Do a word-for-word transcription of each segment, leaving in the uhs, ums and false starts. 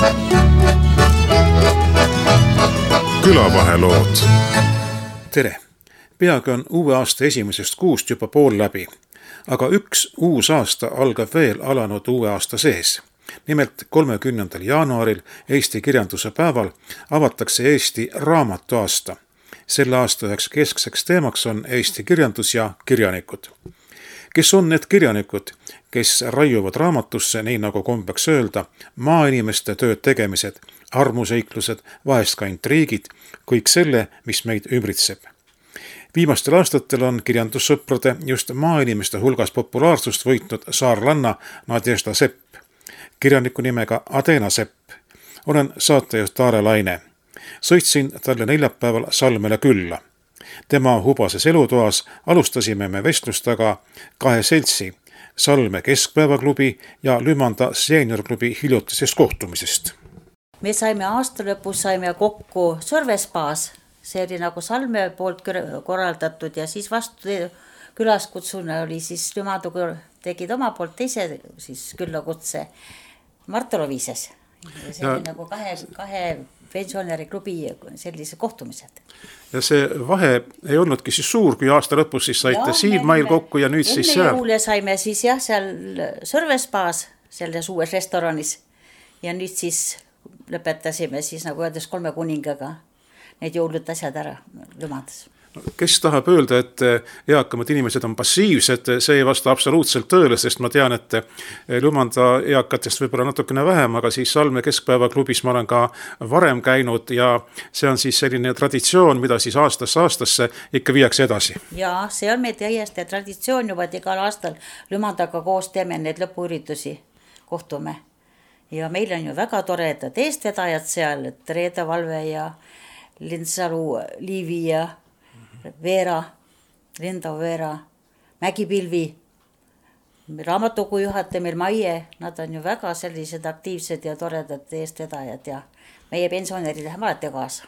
Külavahelood. Tere! Peagi on uue aasta esimesest kuust juba pool läbi, aga üks uus aasta algab veel alanud uue aasta sees. Nimelt kolmekümnendal jaanuaril Eesti kirjanduse päeval avatakse Eesti raamatuaasta. Selle aasta üheks keskseks teemaks on Eesti kirjandus ja kirjanikud. Kes on need kirjanikud, kes raiuvad raamatusse, nii nagu kombeks öelda, maainimeste tööd tegemised, armuseiklused, vahest ka intriigid, kõik selle, mis meid ümbritseb. Viimastel aastatel on kirjandussõprade just maainimeste hulgas populaarsust võitnud saarlanna Nadježda Sepp, kirjaniku nimega Adena Sepp. Olen saatejuht Taare Laine. Sõitsin talle neljapäeval Salmele külla. Tema hubases elutoas alustasime me vestlustaga kahe seltsi, Salme keskpäevaklubi ja Lümanda seeniorklubi hiljutisest kohtumisest. Me saime aasta lõpus saime kokku Sõrvespaas, see oli nagu Salme poolt korraldatud ja siis vastu külaskutsuna oli siis Lümanda tegid oma poolt teise siis küllakutse Marta Lovises. Ja see ja... oli nagu kahe, kahe pensionäriklubi sellise kohtumised. Ja see vahe ei olnudki siis suur, kui aasta lõpus siis saite ja, siin meil kokku ja nüüd siis seal. Enne saime siis jah, seal Sõrvespaas, selles uues restoranis ja nüüd siis lõpetasime siis nagu öeldes kolme kuningaga need jõulud asjad ära Lümandas. Kes tahab öelda, et eakamad inimesed on passiivsed, see ei vasta absoluutselt tõele, sest ma tean, et Lümanda eakatest võib-olla natukene vähem, aga siis Salme keskpäevaklubis ma olen ka varem käinud ja see on siis selline traditsioon, mida siis aastasse aastasse ikka viiakse edasi. Ja see on meil täiesti traditsioon juba, et igal aastal Lümandaga koos teeme need lõpuüritusi, kohtume. Ja meil on ju väga toredad eestvedajad seal, et Reeda Valve ja Lindsalu Liivi ja Veera, Lindau Veera, Mägi-Pilvi, raamatukogu juhataja meil Maie, nad on ju väga sellised aktiivsed ja toredad eestvedajad ja meie pensionärid läheme alati kaasa.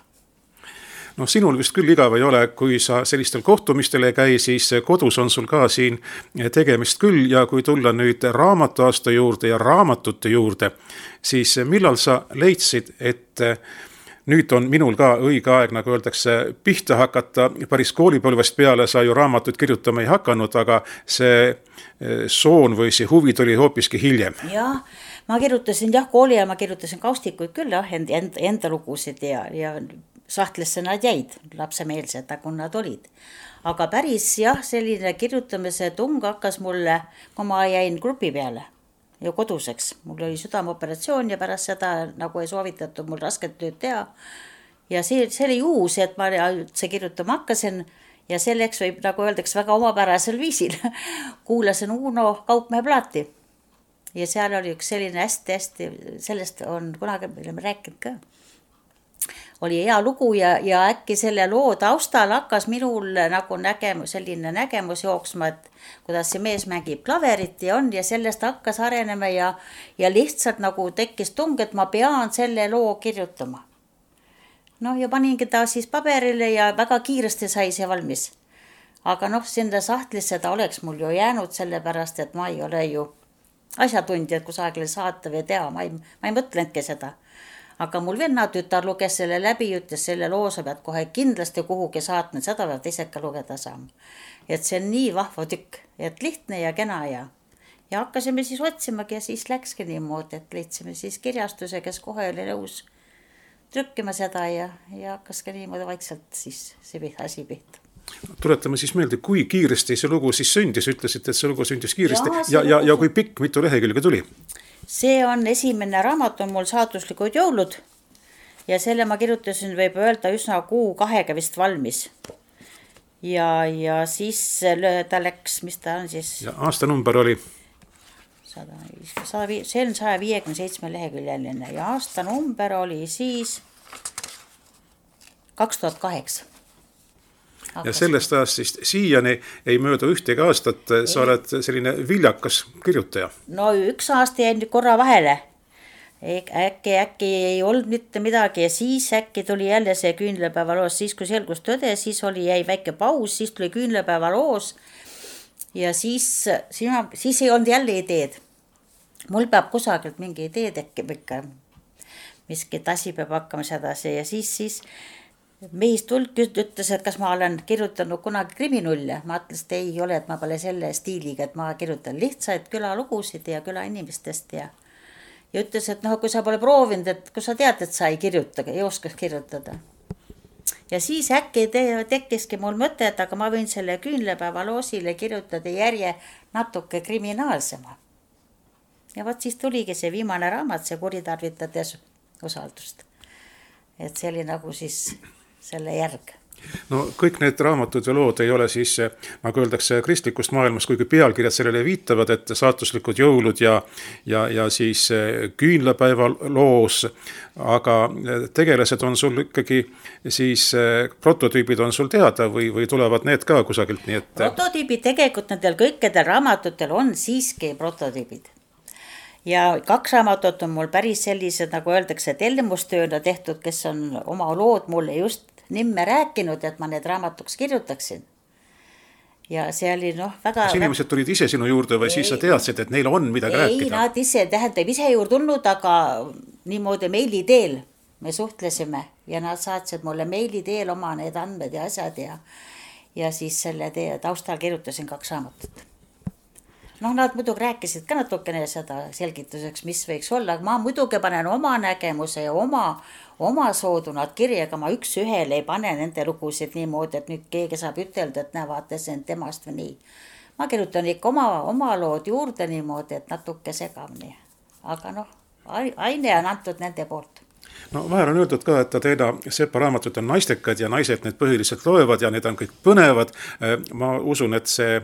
No sinul vist küll igav ei ole, kui sa sellistel kohtumistel ei käi, siis kodus on sul ka siin tegemist küll ja kui tulla nüüd raamatuaasta juurde ja raamatute juurde, siis millal sa leidsid, et nüüd on minul ka õige aeg, nagu öeldakse, pihta hakata, päris koolipõlvest peale sa ju raamatut kirjutama ei hakanud, aga see soon või see huvi tuli hoopiski hiljem. Jah, ma kirjutasin jah kooli ja ma kirjutasin kaustikuid küll jah, enda, enda lugusid ja, ja sahtlesse nad jäid, lapsemeelsed, kui nad olid. Aga päris jah, selline kirjutamise tung hakkas mulle, kui ma jäin grupi peale. Ja koduseks. Mul oli südameoperatsioon ja pärast seda nagu ei soovitatud mul rasket tööd teha. Ja see, see oli uus, et ma see kirjutama hakkasin ja selleks võib, nagu öeldaks, väga omapärasel viisil. Kuulasin Uno Kaupmehe plaati. Ja seal oli üks selline hästi-hästi, sellest on kunagi meile rääkinud ka. Oli hea lugu ja, ja äkki selle loo taustal hakkas minul nagu nägemus, selline nägemus jooksma, et kuidas see mees mängib klaverit ja on ja sellest hakkas arenema ja, ja lihtsalt nagu tekkis tung, et ma pean selle loo kirjutama. Noh ja paningi ta siis paberile ja väga kiiresti sai see valmis. Aga noh, sinna sahtlisse ta oleks mul ju jäänud sellepärast, et ma ei ole ju asjatundjad kusagile saata või teha, ma ei, ma ei mõtlenudki seda. Aga mul venna tütar luges selle läbi, ütles selle loo, sa pead kohe kindlasti kuhugi saatnud, seda pead ise ka lugeda saama. Et see on nii vahva tükk, et lihtne ja kena ja, ja hakkasime siis otsimagi ja siis läkski niimoodi, et leidsime siis kirjastuse, kes kohe oli nõus trükkima seda ja, ja hakkaski niimoodi vaikselt siis see asi pihta. Tuletame siis meelde, kui kiiresti see lugu siis sündis, ütlesid, et see lugu sündis kiiresti ja, ja, ja, ja kui pikk, mitu lehekülge tuli? See on esimene raamat, on mul saatuslikud jõulud ja selle ma kirjutasin, võib öelda, üsna kuu kahega vist valmis. Ja, ja siis ta läks, mis ta on siis? Ja aasta number oli? sada, sada, see on sada viiekümne seitsme leheküljeline ja aasta number oli siis kaks tuhat kaheksa. Ja sellest ajast siis siiani ei mööda ühtegi aastat, sa ei. Oled selline viljakas kirjutaja. No üks aasta jäi nüüd korra vahele. Äkki, äkki ei olnud mitte midagi ja siis äkki tuli jälle see küünlapäeva loos, siis kui selgus tõde, siis oli jäi väike paus, siis tuli küünlapäeva loos ja siis, siis ei olnud jälle ideed. Mul peab kusagilt mingi ideed äkki ikka. miskit asi peab hakkama sedasi ja siis, siis meist tulk ütles, et kas ma olen kirjutanud kunagi kriminulle. Ma ütlesin, et ei ole, et ma pole selle stiiliga, et ma kirjutan lihtsaid külalugusid ja külainimestest ja ja ütles, et noh, kui sa pole proovinud, et kui sa tead, et sa ei kirjuta, ei oskaks kirjutada. Ja siis äkki te, tekkiski mul mõte, et aga ma võin selle küünlepäeva loosile kirjutada järje natuke kriminaalsema. Ja võt siis tuligi see viimane raamat, see kuritarvitades usaldust. Et see oli nagu siis selle järg. No kõik need raamatud ja lood ei ole siis, nagu öeldakse kristlikust maailmast, kuigi pealkirjad sellele viitavad, et saatuslikud jõulud ja, ja, ja siis küünlapäeva loos, aga tegelased on sul ikkagi siis, prototüübid on sul teada või, või tulevad need ka kusagilt, nii et... Prototüübid tegelikult nendel kõikidel raamatutel on siiski prototüübid. Ja kaks raamatut on mul päris sellised, nagu öeldakse, tellimustööna tehtud, kes on oma lood mulle just nimme rääkinud, et ma need raamatuks kirjutaksin. Ja see oli noh väga... Kas inimesed tulid ise sinu juurde või ei, siis sa teadsid, et neil on midagi ei, rääkida? Ei, nad ise, tähendab ise juurde tulnud, aga niimoodi meili teel me suhtlesime ja nad saatsid mulle meili teel oma need andmed ja asjad ja, ja siis selle tee taustal kirjutasin kaks raamatut. Noh, nad muidugi rääkisid ka natukene seda selgituseks, mis võiks olla, aga ma muidugi panen oma nägemuse ja oma, oma soodu nad kirja, aga ma üks ühele ei pane nende lugusid niimoodi, et nüüd keegi saab ütelda, et näe, vaata see on temast või nii. Ma kirjutan ikka oma, oma lood juurde niimoodi, et natuke segamini. Aga noh, aine on antud nende poolt. No vahel on öeldud ka, et Ateena Sepa raamatud on naistekad ja naised need põhiliselt loevad ja need on kõik põnevad. Ma usun, et see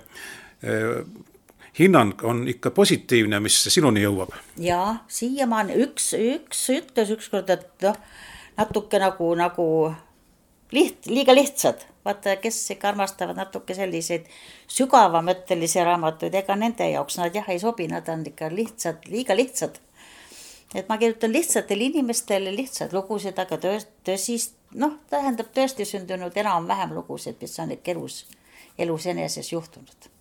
hinnang on ikka positiivne, mis sinuni jõuab. Jaa, siiamaani üks, üks ütles ükskord, et noh, natuke nagu, nagu liht, liiga lihtsad. Vaata, kes ikka armastavad natuke selliseid sügavamõttelisi raamatuid, ega nende jaoks nad jah ei sobi, nad on ikka lihtsad, liiga lihtsad. Et ma kirjutan lihtsatele inimestele lihtsad lugusid, aga tõsist, noh, tähendab tõesti sündinud enam vähem lugusid, mis on ikka elus, elus eneses juhtunud.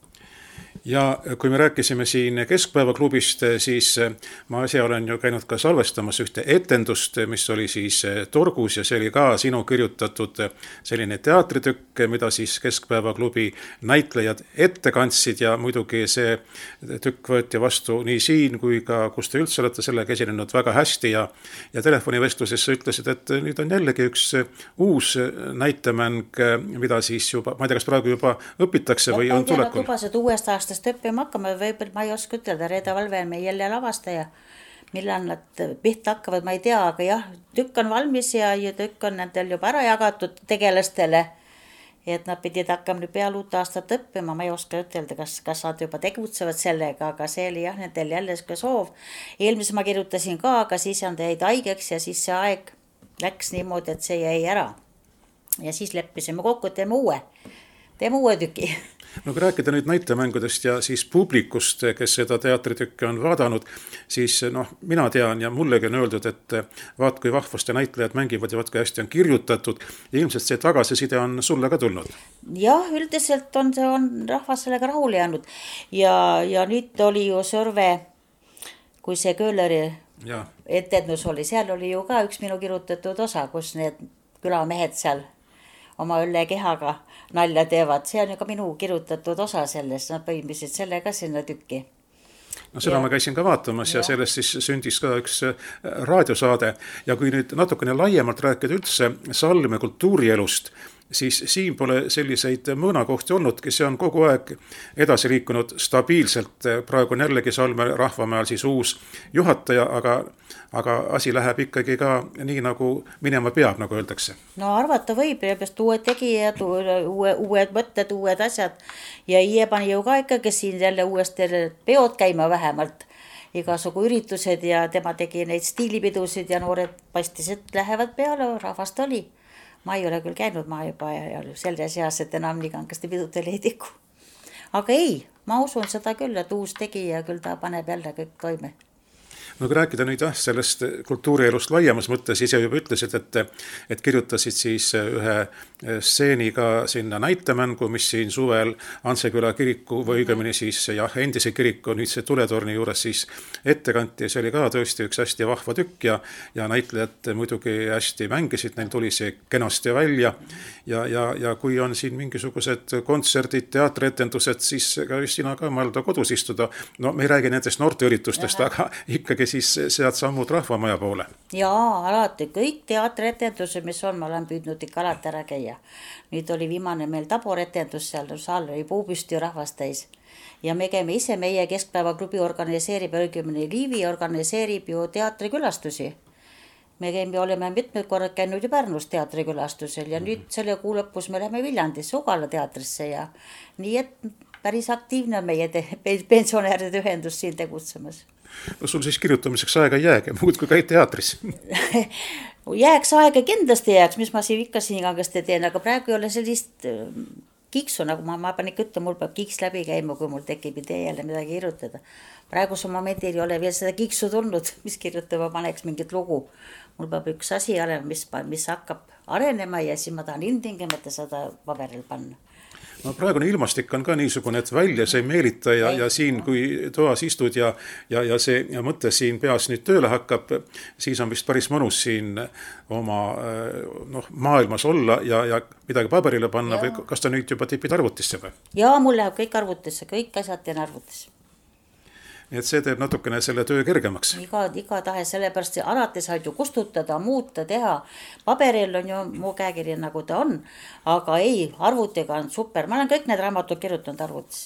Ja kui me rääkisime siin Keskpäevaklubist, siis ma ise olen ju käinud ka salvestamas ühte etendust, mis oli siis Torgus ja see oli ka sinu kirjutatud selline teatritükk, mida siis Keskpäevaklubi näitlejad ette kandsid ja muidugi see tükk võeti vastu nii siin kui ka, kus te üldse olete sellega esinenud väga hästi ja, ja telefonivestluses sa ütlesid, et nüüd on jällegi üks uus näitemäng, mida siis juba, ma ei tea, kas praegu juba õpitakse või on tulekul? Uuest aastast õppima hakkama, võib-olla ma ei oska ütelda, Reeda Valve on meil jälle lavastaja, millal nad pihta hakkavad, ma ei tea, aga jah, tükk on valmis ja, ja tükk on nendel juba ära jagatud tegelastele, et nad pidid hakkama nüüd peale uut aastat õppima, ma ei oska ütelda, kas, kas nad juba tegutsevad sellega, aga see oli jah, nendel jälle soov. Eelmise ma kirjutasin ka, aga siis on jäid haigeks ja siis see aeg läks niimoodi, et see jäi ära. Ja siis leppisime kokku, teeme uue, teeme uue tüki. No kui rääkida nüüd näitemängudest ja siis publikust, kes seda teatritükke on vaadanud, siis noh, mina tean ja mullegi on öeldud, et vaat kui vahvasti näitlejad mängivad ja vaat kui hästi on kirjutatud ja ilmselt see tagasiside on sulle ka tulnud. Jah, üldiselt on, see on rahvas sellega rahule jäänud ja, ja nüüd oli ju Sörve, kui see Köhleri etendus oli, seal oli ju ka üks minu kirjutatud osa, kus need külamehed seal oma ülle kehaga nalja teevad. See on ju ka minu kirjutatud osa sellest, nad põimisid selle ka sinna tükki. No seda ja. Ma käisin ka vaatamas ja, ja sellest siis sündis ka üks raadiosaade ja kui nüüd natukene laiemalt rääkida üldse Salme kultuurielust, siis siin pole selliseid mõõnakohti olnud, kes on kogu aeg edasi liikunud stabiilselt. Praegu on jällegi Salme rahvamäel siis uus juhataja, aga, aga asi läheb ikkagi ka nii, nagu minema peab, nagu öeldakse. No arvata võib, jääbest uued tegijad, uue, uued mõtted, uued asjad ja Ie pani ju ka ikkagi siin jälle uuesti peod käima vähemalt. Igasugu üritused ja tema tegi neid stiilipidusid ja noored paistised lähevad peale, rahvast oli. Ma ei ole küll käinud, ma juba selles eas, et enam nii kangasti pidudele ei tiku. Aga ei, ma usun seda küll, et uus tegija küll ta paneb jälle kõik toime. no kui rääkida nüüd jah, sellest kultuurielust laiemas mõttes, ise juba ütlesid, et, et kirjutasid siis ühe stseeniga sinna näitemängu, mis siin suvel Antseküla kiriku või õigemini siis jah, endise kiriku nüüd see tuletorni juures siis ette kanti ja see oli ka tõesti üks hästi vahva tükk ja, ja näitlejad muidugi hästi mängisid, neil tuli see kenasti välja ja, ja, ja kui on siin mingisugused kontserdid, teatrietendused, siis ka sina ka mõelda kodus istuda, no me ei räägi nendest noorteüritustest, aga ikkagi siis sealt sammud Rahvamaja poole. Jaa, alati kõik teatrietendused, mis on, ma olen püüdnud ikka alati ära käia. Nüüd oli viimane meil taboretendus seal, saal oli puupüsti rahvast täis. Ja me käime ise, meie Keskpäevaklubi organiseerib, õigemini Liivi organiseerib ju teatrikülastusi. Me käime, oleme mitmed korrad käinud ju Pärnus teatrikülastusel ja nüüd selle kuu lõpus me läheme Viljandisse Ugala teatrisse ja nii et päris aktiivne on meie te- pensionäride ühendus siin tegutsemas. No sul siis kirjutamiseks aega ei jäägi, muud kui käid teatris. Jääks aega kindlasti jääks, mis ma siin ikka siin kangesti teen, aga praegu ei ole sellist kiksu, nagu ma, ma pean ikka ütlema, mul peab kiks läbi käima, kui mul tekib idee jälle midagi kirjutada. Praegusel momendil ei ole veel seda kiksu tulnud, mis kirjutama paneks mingit lugu. Mul peab üks asi olema, mis, mis hakkab arenema ja siis ma tahan ilmtingimata seda paberil panna. No praegune ilmastik on ka niisugune, et välja see meelita ja, ja siin, kui toas istud ja, ja, ja see ja mõte siin peas nüüd tööle hakkab, siis on vist päris mõnus siin oma noh, maailmas olla ja, ja midagi paberile panna ja. Või kas ta nüüd juba tipid arvutisse või? Jaa, mul läheb kõik arvutisse, kõik asjad teen arvutisse. Nii et see teeb natukene selle töö kergemaks. Iga, iga tahe, sellepärast alati saad ju kustutada, muuta, teha. Paberil on ju mu käekiri nagu ta on, aga ei, arvutiga on super. Ma olen kõik need raamatud kirjutanud arvutis.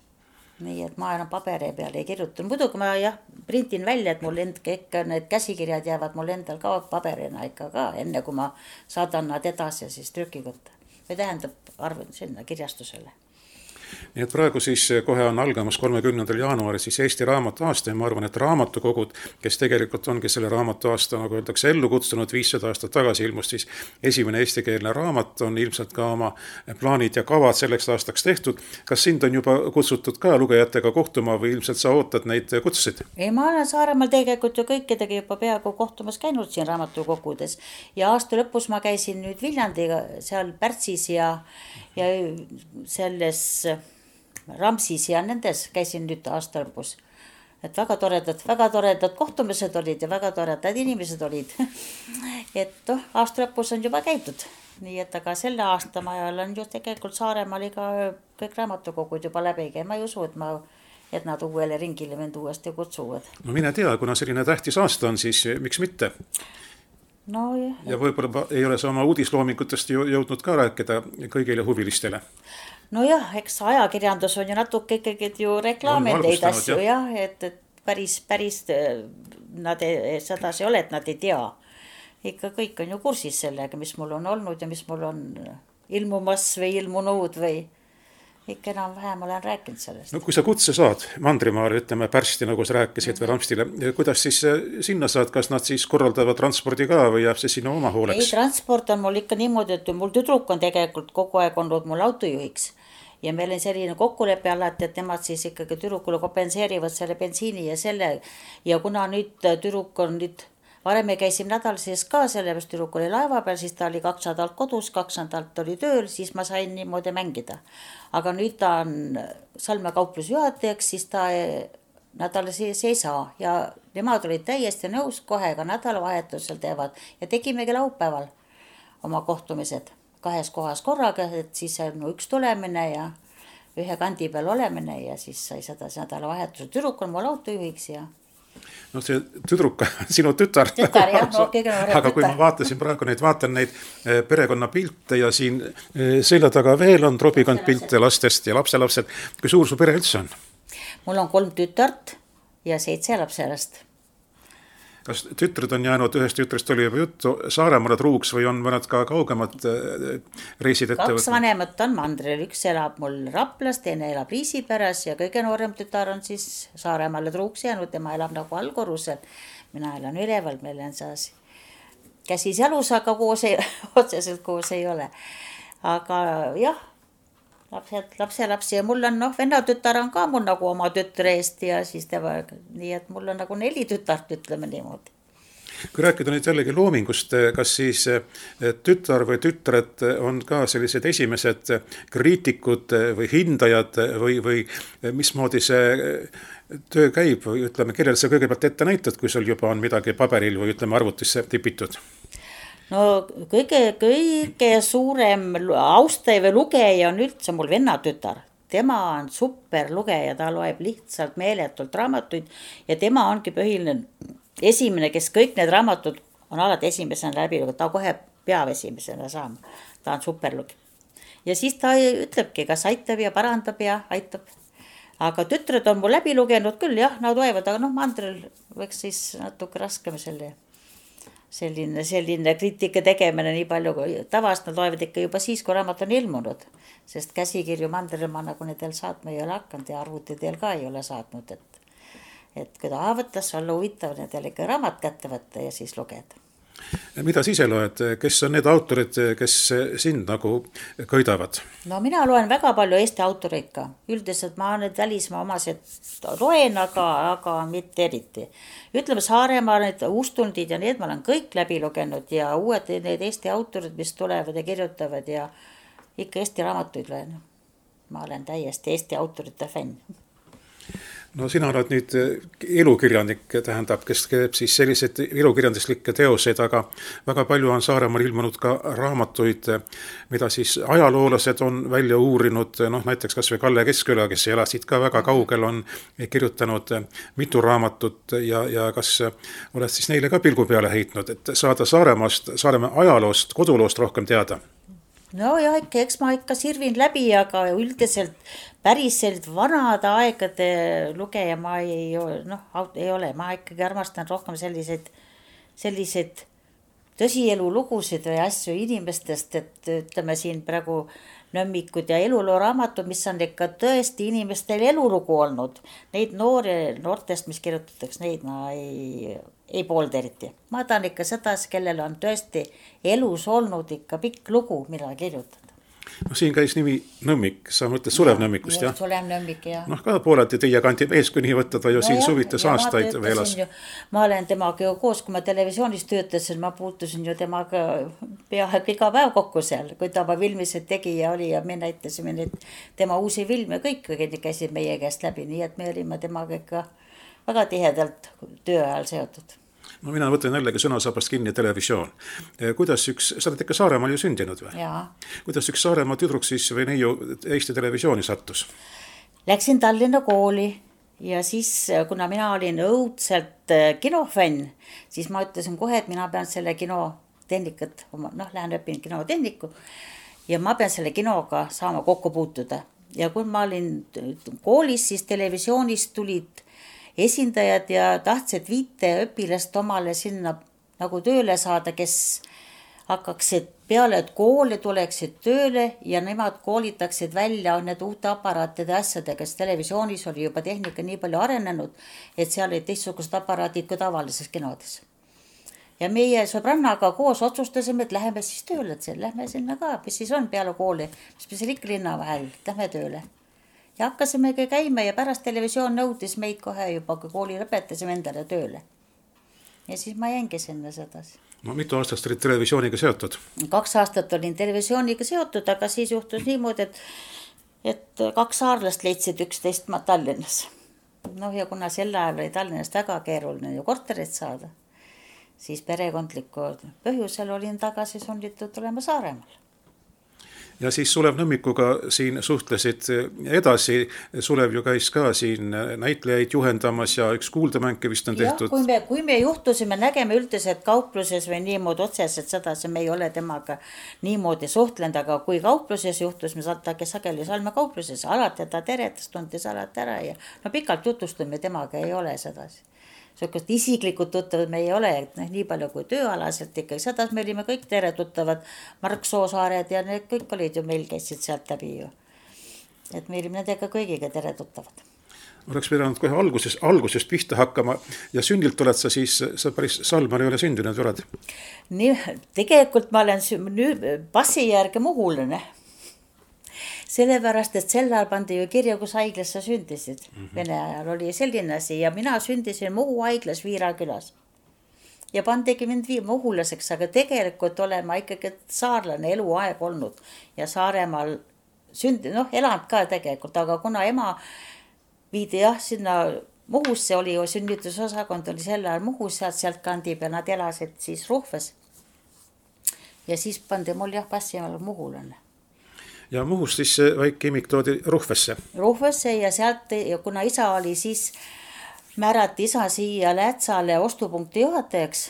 Nii et ma enam paberi peale ei kirjutanud. Muidugi ma jah, printin välja, et mul end, ikka need käsikirjad jäävad mul endal ka paberina ikka ka, enne kui ma saadan nad edasi ja siis trükikotta. Või tähendab arvun sinna kirjastusele. Nii et praegu siis kohe on algamas kolmekümnendal jaanuari siis Eesti raamatu aasta ja ma arvan, et raamatukogud, kes tegelikult ongi selle raamatu aasta, nagu öeldakse, ellu kutsunud viissada aastat tagasi ilmus siis esimene eestikeelne raamat, on ilmselt ka oma plaanid ja kavad selleks aastaks tehtud. Kas sind on juba kutsutud ka lugejatega kohtuma või ilmselt sa ootad neid kutsusid? Ei, ma olen Saaremaal tegelikult ju kõikidega juba peaaegu kohtumas käinud siin raamatukogudes ja aasta lõpus ma käisin nüüd Viljandiga seal Pärtsis ja, ja selles Ramsis ja nendes käisin nüüd aasta lõpus. Et väga toredad, väga toredad kohtumised olid ja väga toredad inimesed olid. Et oh, aasta lõpus on juba käidud. Nii et aga selle aasta ma olen ju tegelikult Saaremaal iga kõik raamatukogud juba läbi käi. Ma ei usu, et, ma, et nad uuele ringile mind uuesti kutsuvad. No mine tea, kuna selline tähtis aasta on, siis miks mitte? No, jah. Ja võib-olla ei ole sa oma uudisloominkutest jõudnud ka rääkida kõigile huvilistele? No jah, eks ajakirjandus on ju natuke ikkagi ju reklaamendeid asju, jah, et, et päris, päris nad ei, seda see ole, et nad ei tea. Ikka kõik on ju kursis sellega, mis mul on olnud ja mis mul on ilmumas või ilmunud või ikka enam vähem olen rääkinud sellest. No kui sa kutse saad Mandrimaale, ütleme Pärsti, nagu sa rääkisid mm-hmm. või Ramstile, kuidas siis sinna saad, kas nad siis korraldavad transpordi ka või jääb see sinna oma hooleks? Ei, transport on mul ikka niimoodi, et mul tüdruk on tegelikult kogu aeg olnud mul autojuhiks ja meil on selline kokkulepe alati, et nemad siis ikkagi tüdrukule kompenseerivad selle bensiini ja selle ja kuna nüüd tüdruk on nüüd varem me käisime nädal sees ka, sellepärast tüdruk oli laeva peal, siis ta oli kaks nädalat kodus, kaks nädalat oli tööl, siis ma sain niimoodi mängida. Aga nüüd ta on Salme kauplusjuhatajaks, siis ta nädala sees ei saa ja nemad olid täiesti nõus kohe ka nädalavahetusel teevad ja tegimegi laupäeval oma kohtumised kahes kohas korraga, et siis on üks tulemine ja ühe kandi peal olemine ja siis sai seda nädalavahetusel. Tüdruk on mul autojuhiks ja no see tüdruk, sinu tütar, tütar jah, no, kõige noorem aga kui ma vaatasin praegu neid, vaatan neid perekonna pilte ja siin selja taga veel on trobikond pilte lastest ja lapselapsed. Kui suur su pere üldse on? Mul on kolm tütart ja seitse lapselast. Kas tütred on jäänud, ühest tütrest oli juba juttu, Saaremaale truuks või on mõned ka kaugemad reisid ette? Kaks vanemat on Mandril, üks elab mul Raplas, teine elab Riisipäras ja kõige noorem tütar on siis Saaremaale truuks jäänud, tema elab nagu allkorrusel. Mina elan üleval, meil on saas käsis jalus, aga koos ei, otseselt koos ei ole. Aga jah, lapsed, lapselapsi ja mul on noh, venna tütar on ka mul nagu oma tütre eest ja siis tema, nii et mul on nagu neli tütart, ütleme niimoodi. Kui rääkida nüüd jällegi loomingust, kas siis tütar või tütred on ka sellised esimesed kriitikud või hindajad või, või mismoodi see töö käib või ütleme, kellel sa kõigepealt ette näitad, kui sul juba on midagi paberil või ütleme arvutisse tipitud? No kõige, kõige suurem austaja või lugeja on üldse mul venna tütar. Tema on super lugeja, ta loeb lihtsalt meeletult raamatuid ja tema ongi põhiline esimene, kes kõik need raamatud on alati esimesena läbi, ta kohe peab esimesena saama. Ta on superlugi. Ja siis ta ütlebki, kas aitab ja parandab ja aitab. Aga tütred on mul läbi lugenud küll, jah, nad loevad, aga noh, mandril võiks siis natuke raskem selle, selline, selline kriitika tegemine nii palju, kui tavast nad loevad ikka juba siis, kui raamat on ilmunud. Sest käsikirju mandril ma nagu nendel saatma ei ole hakanud ja arvuti teel ka ei ole saatnud, et et kui ta võttes olla huvitav nendel ikka raamat kätte võtta ja siis lugeda. Mida sa ise loed? Kes on need autorid, kes sind nagu köidavad? No mina loen väga palju Eesti autoreid ka. Üldiselt ma need välismaa omased loen, aga, aga mitte eriti. Ütleme Saaremaa, need Ustundid ja need ma olen kõik läbi lugenud ja uued need Eesti autorid, mis tulevad ja kirjutavad ja ikka Eesti raamatuid loen. Ma olen täiesti Eesti autorite fänn. No sina oled nüüd elukirjanik, tähendab, kes teeb siis sellised elukirjanduslikke teoseid, aga väga palju on Saaremaal ilmunud ka raamatuid, mida siis ajaloolased on välja uurinud, noh näiteks kas või Kalle Keskküla, kes elasid ka väga kaugel, on kirjutanud mitu raamatut ja, ja kas oled siis neile ka pilgu peale heitnud, et saada Saaremaast, Saaremaa ajaloost, koduloost rohkem teada? No jah, ikka, eks ma ikka sirvin läbi, aga üldiselt päris sellised vanade aegade lugeja ma ei, noh, ei ole. Ma ikkagi armastan rohkem selliseid, selliseid tõsielu lugusid või asju inimestest, et ütleme siin praegu Nõmmikud ja eluloo raamatud, mis on ikka tõesti inimestel elulugu olnud. Neid noori, noortest, mis kirjutatakse, neid ma ei, ei poolda eriti. Ma tahan ikka seda, kellel on tõesti elus olnud ikka pikk lugu, mida kirjutada. No siin käis nimi Nõmmik, sa mõtled Sulev Nõmmikust, jah? Sulev Nõmmik, jah. Noh, ka pooled teie kandi mees, kui nii võtta, ta ju no siin jah, suvites aastaid veelas. Ma olen temaga ju koos, kui ma televisioonis töötasin, ma puutusin ju temaga peaaegu iga päev kokku seal, kui ta oma filmised tegi ja oli ja me näitasime neid tema uusi filme, kõik käisid meie käest läbi, nii et me olime temaga ikka väga tihedalt töö ajal seotud. No mina võtan jällegi sõnasabast kinni televisioon. Kuidas üks, sa oled ikka Saaremaal ju sündinud või? Jaa. Kuidas üks Saaremaa tüdruk siis või neiu Eesti televisiooni sattus? Läksin Tallinna kooli ja siis, kuna mina olin õudselt kinofänn, siis ma ütlesin kohe, et mina pean selle kinotehnikat, noh, lähen õpin kinotehniku ja ma pean selle kinoga saama kokku puutuda. Ja kui ma olin koolis, siis televisioonis tulid esindajad ja tahtsid viite õpilast omale sinna nagu tööle saada, kes hakkaksid peale, et kooli tuleksid tööle ja nemad koolitaksid välja need uute aparaatide asjadega, kes televisioonis oli juba tehnika nii palju arenenud, et seal olid teistsugused aparaadid kui tavalises kinodes. Ja meie sõbrannaga koos otsustasime, et läheme siis tööle, et see, lähme sinna ka, mis siis on peale kooli, mis me seal ikka linna vahel, lähme tööle. Ja hakkasimegi käima ja pärast televisioon nõudis meid kohe juba, kui kooli lõpetasime endale tööle. Ja siis ma jängi sinna sedasi. No mitu aastast olid televisiooniga seotud? Kaks aastat olin televisiooniga seotud, aga siis juhtus niimoodi, et, et kaks saarlast leidsid üksteist ma Tallinnas. No ja kuna sel ajal oli Tallinnast väga keeruline ju korterit saada, siis perekondliku põhjusel olin tagasi sunnitud tulema Saaremaal. Ja siis Sulev Nõmmikuga siin suhtlesid edasi. Sulev ju käis ka siin näitlejaid juhendamas ja üks kuuldemänke vist on tehtud. Ja, kui me, kui me juhtusime, nägeme üldiselt kaupluses või niimoodi otseselt seda, me ei ole temaga niimoodi suhtlenud, aga kui kaupluses juhtus, me saatagi sageli salme kaupluses, alati ta teretas, tundis alati ära ja no pikalt jutustume temaga ei ole sedasi. Sokast isiklikud tuttavad me ei ole, et nii palju kui tööalaselt ikka. Seda me olime kõik tere tuttavad, Mark Soosaared ja need kõik olid ju meil käisid sealt läbi ju. Et me olime nendega kõigiga tere tuttavad. Oleks pidanud kohe alguses, algusest pihta hakkama ja sündilt oled sa siis, sa päris Salmar ei ole sündinud, oled? Nii, tegelikult ma olen nüüd passi järgi muhulane. sellepärast, et sel ajal pandi ju kirja, kus haiglas sa sündisid. Mm-hmm. Vene ajal oli selline asi ja mina sündisin Muhu haiglas Viirakülas. Ja pandigi mind vii muhulaseks, aga tegelikult olen ma ikkagi saarlane eluaeg olnud ja Saaremaal sündi, noh, elanud ka tegelikult, aga kuna ema viidi jah, sinna Muhusse oli ju sünnitusosakond, oli sel ajal Muhus, sealt, sealt kandib ja nad elasid siis Ruhves. Ja siis pandi mul jah passimal Muhulane. Ja Muhust siis väike imik toodi Ruhvesse? Ruhvesse ja sealt, ja kuna isa oli siis määrati isa siia Läätsale ostupunkti juhatajaks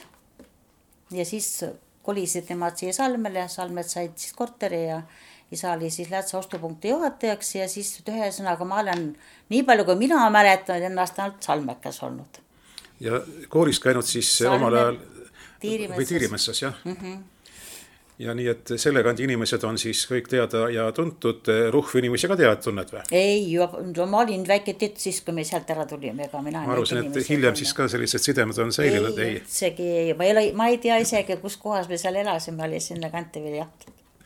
ja siis kolisid nemad siia Salmele, Salmed said siis korteri ja isa oli siis Läätsa ostupunkti juhatajaks ja siis ühe sõnaga ma olen nii palju, kui mina mäletan ennast ainult Salmekas olnud. Ja koolis käinud siis Salme, omal ajal Tiirimetsas. või Tiirimetsas, jah? Mm-hmm. Ja nii, et selle kandi inimesed on siis kõik teada ja tuntud, Ruhvi inimesi ka tead, tunnet või? Ei, no, ma olin väike tütt siis, kui me sealt ära tulime, ega mina ma arvasin, et hiljem tunne. Siis ka sellised sidemed on säilinud. Ei, üldsegi ei, ma ei, ma ei tea isegi, kus kohas me seal elasime, oli sinna kanti veel jah.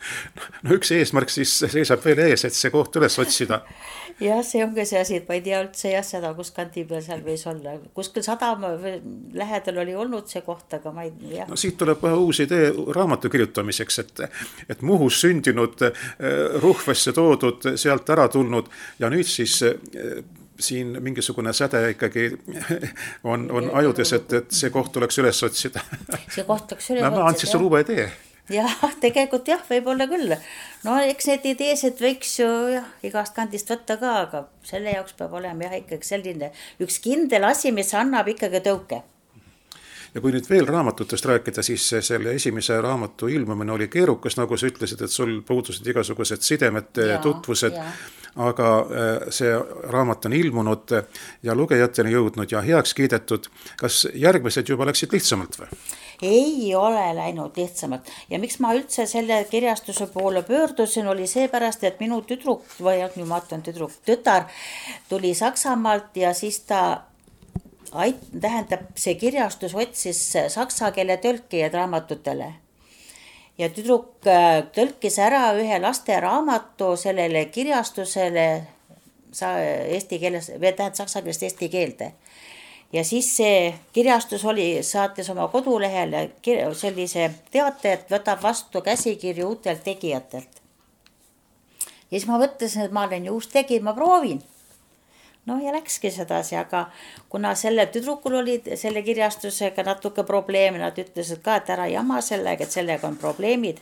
No üks eesmärk siis seisab veel ees, et see koht üles otsida. Jah, see ongi see asi, et ma ei tea üldse jah seda, kus kanti peal seal võis olla. Kuskil sadama lähedal oli olnud see koht, aga ma ei tea. No siit tuleb vähe uus idee raamatu kirjutamiseks, et, et Muhus sündinud, Ruhvesse toodud, sealt ära tulnud ja nüüd siis siin mingisugune säde ikkagi on, on ajudes, et, et see koht tuleks üles otsida. See koht tuleks üles otsida. Ma andsin sulle uue idee. Jah, tegelikult jah, võib olla küll. No eks need ideesed võiks ju jah, igast kandist võtta ka, aga selle jaoks peab olema jah ikkagi selline üks kindel asi, mis annab ikkagi tõuke. Ja kui nüüd veel raamatutest rääkida, siis selle esimese raamatu ilmumine oli keerukas, nagu sa ütlesid, et sul puudusid igasugused sidemed, ja, tutvused, ja. Aga see raamat on ilmunud ja lugejateni jõudnud ja heaks kiidetud. Kas järgmised juba läksid lihtsamalt või? Ei ole läinud lihtsamalt ja miks ma üldse selle kirjastuse poole pöördusin, oli seepärast, et minu tüdruk, või nüüd ma ütlen tüdruk, tütar tuli Saksamaalt ja siis ta ait, tähendab, see kirjastus otsis saksa keele tõlkijaid raamatutele. Ja tüdruk tõlkis ära ühe laste raamatu sellele kirjastusele eesti keeles, või tähendab saksa keelest eesti keelde. Ja siis see kirjastus oli, saates oma kodulehele sellise teate, et võtab vastu käsikirju uutelt tegijatelt. Ja siis ma mõtlesin, et ma olen ju uus tegija, ma proovin. No ja läkski sedasi, aga kuna selle tüdrukul oli selle kirjastusega natuke probleeme, nad ütlesid ka, et ära jama sellega, et sellega on probleemid.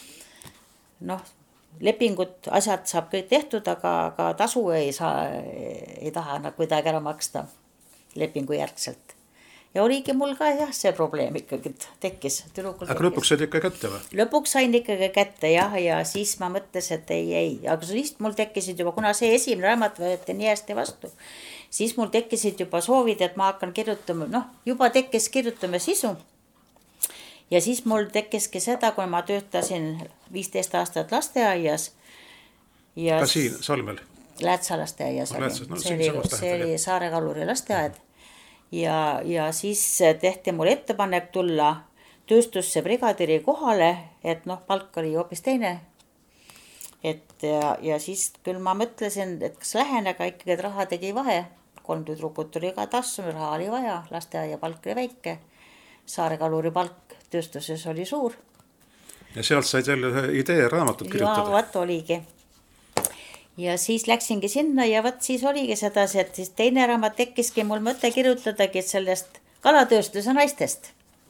Noh, lepingut, asjad saab kõik tehtud, aga, aga tasu ei, saa, ei taha nad kuidagi ära maksta lepingu järgselt. Ja oligi mul ka jah, see probleem ikkagi tekkis. Aga lõpuks said ikka kätte või? Lõpuks sain ikkagi kätte jah, ja siis ma mõtlesin, et ei, ei. Aga siis mul tekkisid juba, kuna see esimene raamat võeti nii hästi vastu, siis mul tekkisid juba soovid, et ma hakkan kirjutama, noh, juba tekkis kirjutama sisu. Ja siis mul tekkiski seda, kui ma töötasin viisteist aastat lasteaias. Ja ka siin Salmel? Läätsa lasteaias oli. No, see oli, see oli Saare Kaluri lasteaed. Ja, ja siis tehti mul ettepanek tulla tööstusse brigadiri kohale, et noh, palk oli hoopis teine. Et, ja, ja siis küll ma mõtlesin, et kas lähen, aga ikkagi et raha tegi vahe. Kolm tüdrukut tuli ka tassu, raha oli vaja, lasteaia palk oli väike. Saare Kaluri palk tööstuses oli suur. Ja sealt said jälle ühe idee raamatut kirjutada. Ja vaat oligi. Ja siis läksingi sinna ja vaat siis oligi sedasi, et siis teine raamat tekkiski mul mõte kirjutadagi sellest kalatööstuse naistest.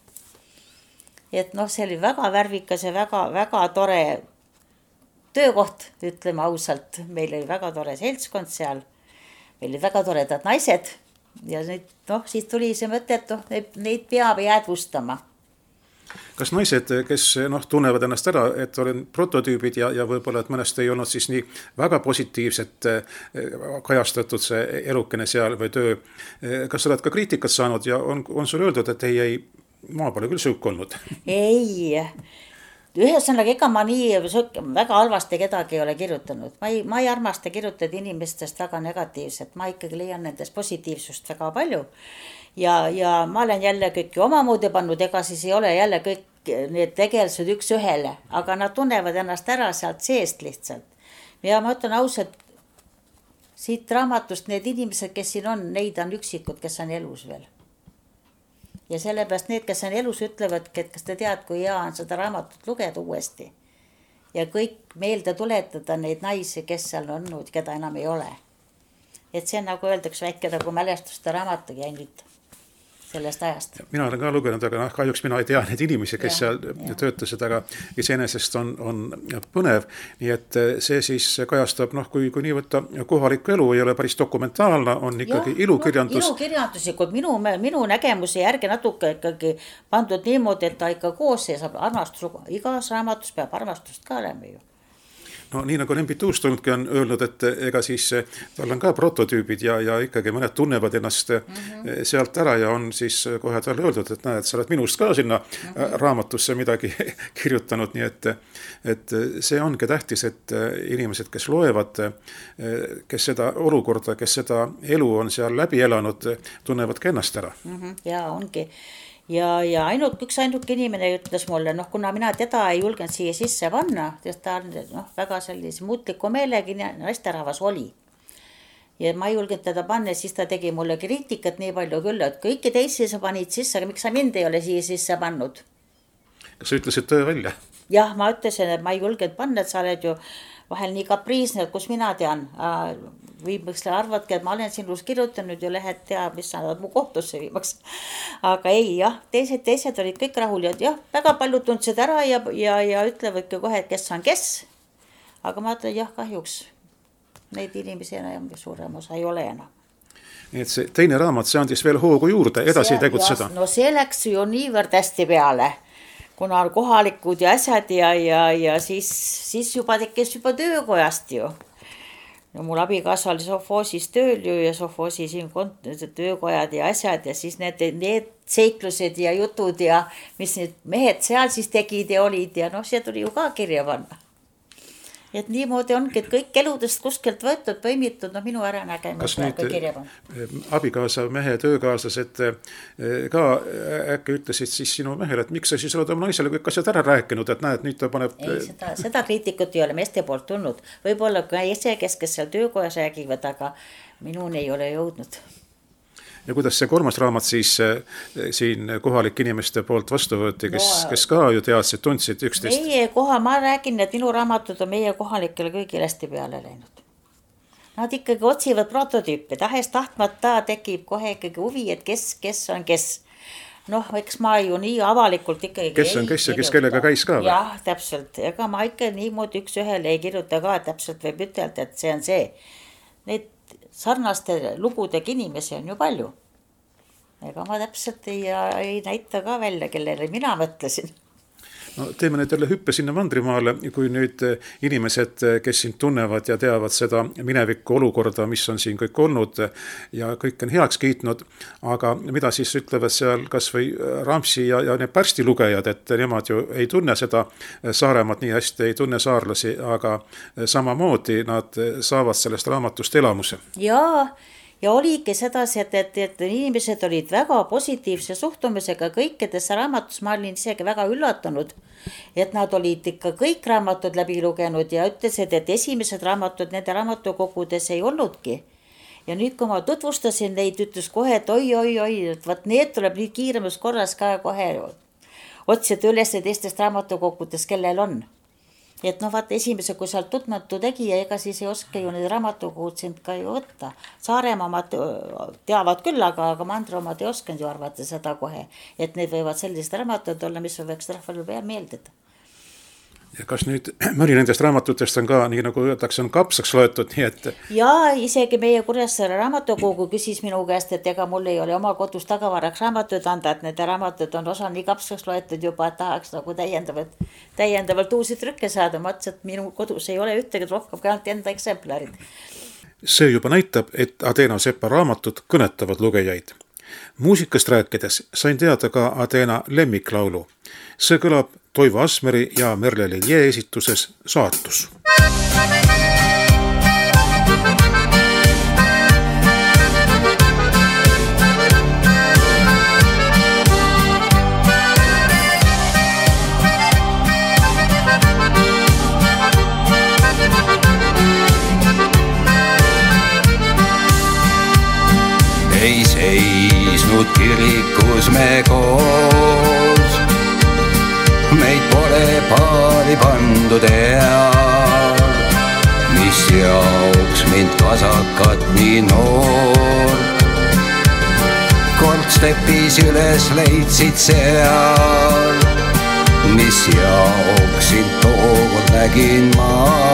Et noh, see oli väga värvikas ja väga, väga tore töökoht, ütleme ausalt. Meil oli väga tore seltskond seal, meil oli väga toredad naised ja nüüd, noh, siis tuli see mõte, et noh, neid peab jäädvustama. Kas naised, kes noh, tunnevad ennast ära, et olen prototüübid ja, ja võib-olla, et mõnest ei olnud siis nii väga positiivset kajastatud see elukene seal või töö. Kas sa oled ka kriitikat saanud ja on, on sul öeldud, et ei, ei, ma pole küll süük olnud? Ei, ühesõnaga, ega ma nii väga halvasti kedagi ei ole kirjutanud. Ma ei, ma ei armasta kirjutada inimestest väga negatiivset. Ma ikkagi leian nendest positiivsust väga palju. Ja, ja ma olen jälle kõiki omamoodi pannud, ega siis ei ole jälle kõik need tegelised üks ühele, aga nad tunnevad ennast ära sealt seest lihtsalt. ja ma ütlen ausalt, siit raamatust need inimesed, kes siin on, neid on üksikud, kes on elus veel. Ja sellepärast need, kes on elus, ütlevad, et kas te tead, kui hea on seda raamatut lugeda uuesti. Ja kõik meelde tuletada neid naisi, kes seal on olnud, keda enam ei ole. Et see on nagu öeldaks väike nagu mälestuste raamatugi ainult sellest ajast. Mina olen ka lugenud, aga noh, kahjuks mina ei tea neid inimesi, kes ja, seal ja. töötasid, aga iseenesest on, on põnev. Nii et see siis kajastab, noh, kui, kui nii võtta kohaliku elu ei ole päris dokumentaalne, on ikkagi ja, ilukirjandus. No, ilukirjanduslikult minu, minu nägemuse järgi natuke ikkagi pandud niimoodi, et ta ikka koos saab armastus. Igas raamatus peab armastust ka olema ju. No nii nagu Lembi Tuustulmki on öelnud, et ega siis tal on ka prototüübid ja, ja ikkagi mõned tunnevad ennast mm-hmm. sealt ära ja on siis kohe talle öeldud, et näed, sa oled minust ka sinna mm-hmm. raamatusse midagi kirjutanud, nii et, et see ongi tähtis, et inimesed, kes loevad, kes seda olukorda, kes seda elu on seal läbi elanud, tunnevad ka ennast ära. Mm-hmm. Ja ongi. Ja, ja ainult, üks ainuke inimene ütles mulle, noh, kuna mina teda ei julgenud siia sisse panna, sest ta on noh, väga sellise muutliku meelegi naisterahvas oli. Ja ma ei julgenud teda panna, siis ta tegi mulle kriitikat nii palju küll, et kõiki teisi sa panid sisse, aga miks sa mind ei ole siia sisse pannud? Kas sa ütlesid tõe välja? Jah, ma ütlesin, et ma ei julgenud panna, et sa oled ju vahel nii kapriisne, kus mina tean. Viimaks arvadki, et ma olen sinus kirjutanud ja lähed tea, mis sa oled mu kohtusse viimaks. Aga ei, jah, teised, teised olid kõik rahul ja jah, väga paljud tundsid ära ja, ja, ja ütlevadki kohe, et kes on kes. Aga ma ütlen, jah, kahjuks neid inimesi enam suurem osa ei ole enam. Nii et see teine raamat, see andis veel hoogu juurde, edasi see, tegutseda. No see läks ju niivõrd hästi peale, kuna on kohalikud ja asjad ja, ja, ja siis, siis juba tekkis juba töökojast ju. No mul abikaasa oli sovhoosis tööl ju ja sovhoosi siin töökojad ja asjad ja siis need, need seiklused ja jutud ja mis need mehed seal siis tegid ja olid ja noh, see tuli ju ka kirja panna. Et niimoodi ongi, et kõik eludest kuskilt võetud, põimitud, no minu ära nägemus. Kas nüüd abikaasa mehe töökaaslased ka äkki ütlesid siis sinu mehele, et miks sa siis oled oma naisele kõik asjad ära rääkinud, et näed, nüüd ta paneb... Ei, seda, seda kriitikut ei ole meeste poolt tulnud. Võib-olla ka ise, kes, kes seal töökojas räägivad, aga minuni ei ole jõudnud. Ja kuidas see kolmas raamat siis siin kohalik inimeste poolt vastu võeti, kes, no, kes ka ju teadsid, tundsid üksteist? Meie koha, ma räägin, et minu raamatud on meie kohalikele kõigile hästi peale läinud. Nad ikkagi otsivad prototüüpe, tahes tahtmata tekib kohe ikkagi huvi, et kes, kes on kes. Noh, eks ma ju nii avalikult ikkagi... Kes on kes ja kes kellega käis ka? Või? Jah, täpselt. Ega ma ikka niimoodi üks ühele ei kirjuta ka, täpselt võib ütelda, et see on see. Need sarnaste lugudega inimesi on ju palju. Ega ma täpselt ei, ei näita ka välja, kellele mina mõtlesin. No, teeme nüüd jälle hüppe sinna Mandrimaale, kui nüüd inimesed, kes sind tunnevad ja teavad seda minevikku olukorda, mis on siin kõik olnud ja kõik on heaks kiitnud, aga mida siis ütlevad seal kas või Ramsi ja, ja need pärstilugejad, et nemad ju ei tunne seda Saaremaad nii hästi, ei tunne saarlasi, aga samamoodi nad saavad sellest raamatust elamuse. Jaa, ja oligi sedasi, et, et, et inimesed olid väga positiivse suhtumisega kõikidesse raamatus, ma olin isegi väga üllatunud, et nad olid ikka kõik raamatud läbi lugenud ja ütlesid, et esimesed raamatud nende raamatukogudes ei olnudki. Ja nüüd, kui ma tutvustasin neid, ütles kohe, et oi, oi, oi, et vaat need tuleb nüüd kiiremas korras ka kohe otsida üles teistest raamatukogudes, kellel on. Et no vaat esimese, kui sealt tutmatu tegi ja ega siis ei oska ju need raamatukogud sind ka ju võtta. Saaremaamad teavad küll, aga, aga Mandrimaad ei oskanud ju arvata seda kohe, et need võivad sellised raamatud olla, mis võiks rahvale pea meeldida. Ja kas nüüd mõni nendest raamatutest on ka, nii nagu öeldakse, on kapsaks loetud, nii et... Ja isegi meie Kuressaare raamatukogu küsis minu käest, et ega mul ei ole oma kodus tagavaraks raamatud anda, et need raamatud on osa nii kapsaks loetud juba, et tahaks nagu täiendavalt, täiendavalt uusi trükke saada. Ma ütlesin, et minu kodus ei ole ühtegi rohkem ka enda eksemplarid. See juba näitab, et Ateena Sepa raamatud kõnetavad lugejaid. Muusikast rääkides sain teada ka Ateena lemmiklaulu. See kõlab Toivo Asmeri ja Merle Lilje esituses Saatus. koos. Meid pole paari pandud eal, mis jaoks mind kasakat nii noort. Kord stepis üles leidsid seal, mis jaoks sind tookord nägin ma.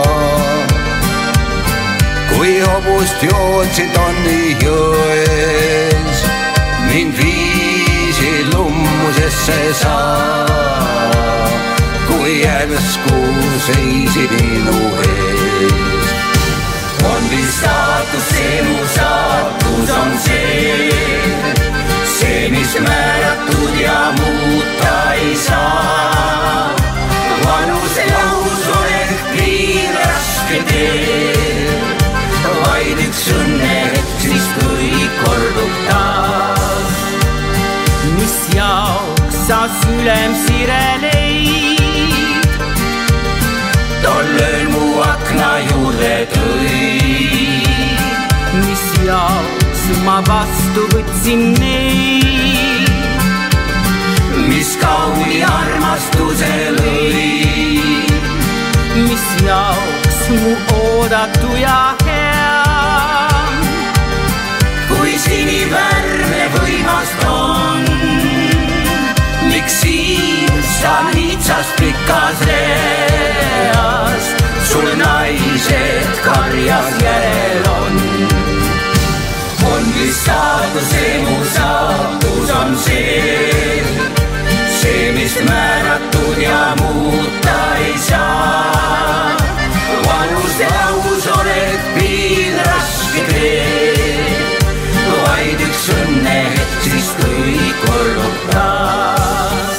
Kui hobust jootsid Tonni jões, mind viisid lummusesse sa. Kui järsku seisid minu ees. On vist saatus, see mu saatus on see, see, mis määratud ja muuta ei saa. Vanuse lahus oled nii raske tee, vaid üks õnne hetk, siis kõik kordub taas. Mis jaoks sa sülem sire leid, tollel mu akna juurde tõid. Mis jaoks ma vastu võtsin neid, mis kauni armastuse lõi. Mis jaoks mu oodatu ja hea, kui sinivärve võimast on. Miks siin sa niitsast pikas reas, sul naised karjas järel on. On vist saatus, see mu saatus on see, see, mis määratud ja muuta ei saa. Vanuste lahus oled piin raske tee, vaid üks õnne hetk, siis kõik kordub taas.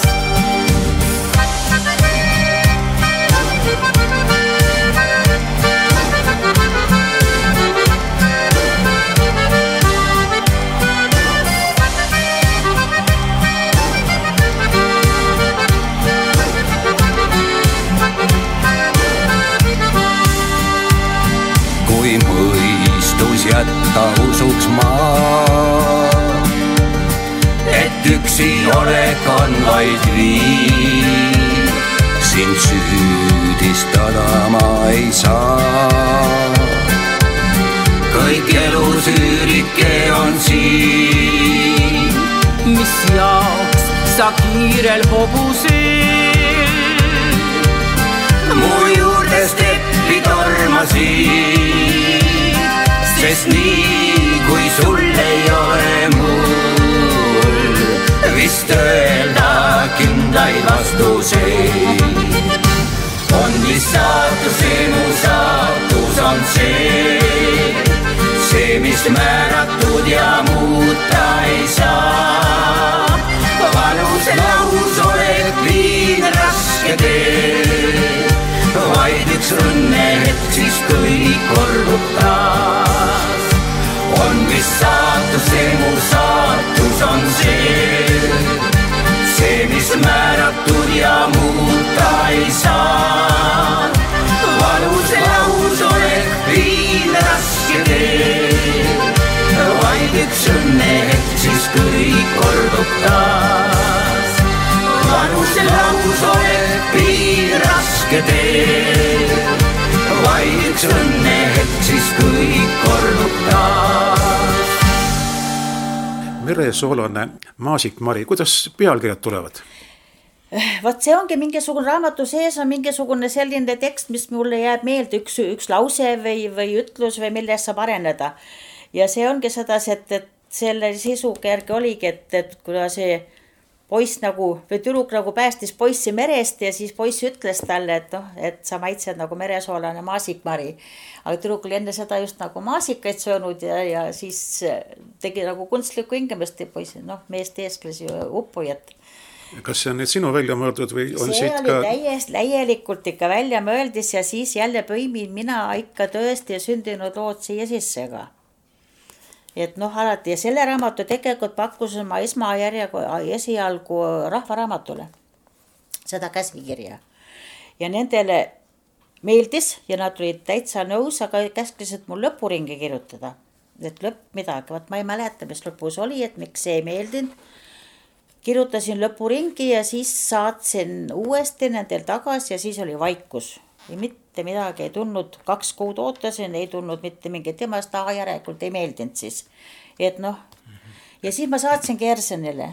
Kui mõistus jätta usuks ma, et üksi olek on vaid viin, sind süüdistada ma ei saa. Kõik elus üürike on siin, mis jaoks sa kiirel hobusel mu juurde steppi tormasid. Sest nii kui sul ei ole mul vist öelda kindlaid vastuseid. On vist saatus, see mu saatus on see, see, mis määratud ja muuta ei saa. Vanuse lahus oled viin raske tee, vaid üks õnne hetk, siis kõik kordub taas. On vist saatus, see mu saatus on see, see, mis määratud ja muuta ei saa. Vanuse lahus oled viin raske tee, vaid üks õnne hetk, siis kõik kordub taas. Vanuse lahus oled viin raske tee, vaid üks õnne hetk, siis kõik kordub taas. Meresoolane Maasikmari, kuidas pealkirjad tulevad? Vaat see ongi mingisugune raamatu sees on mingisugune selline tekst, mis mulle jääb meelde, üks, üks lause või, või ütlus või millest saab areneda. Ja see ongi sedasi, et, et selle sisuga järgi oligi, et, et kuna see poiss nagu, või tüdruk nagu päästis poissi merest ja siis poiss ütles talle, et, noh, et sa maitsed nagu meresoolane Maasikmari. Aga tüdruk oli enne seda just nagu maasikaid söönud ja, ja siis tegi nagu kunstlikku hingemist ja poiss, noh, meest eeskles ju uppujat. Kas see on nüüd sinu välja mõeldud või on see siit oli ka... täiesti läielikult ikka välja mõeldis ja siis jälle põimin mina ikka tõesti sündinud lood siia sisse ka. Et noh, alati ja selle raamatu tegelikult pakkusin ma esmajärjegu, esialgu rahvaraamatule seda käsvikirja. Ja nendele meeldis ja nad olid täitsa nõus, aga käsklisid mul lõpuringi kirjutada. Et lõpp midagi, vaat ma ei mäleta, mis lõpus oli, et miks see ei meeldinud. kirjutasin lõpuringi ja siis saatsin uuesti nendel tagasi ja siis oli vaikus. Ja mitte midagi ei tulnud, kaks kuud ootasin, ei tulnud mitte mingit temast, aga järelikult ei meeldinud siis. Et noh, ja siis ma saatsingi Ersenile.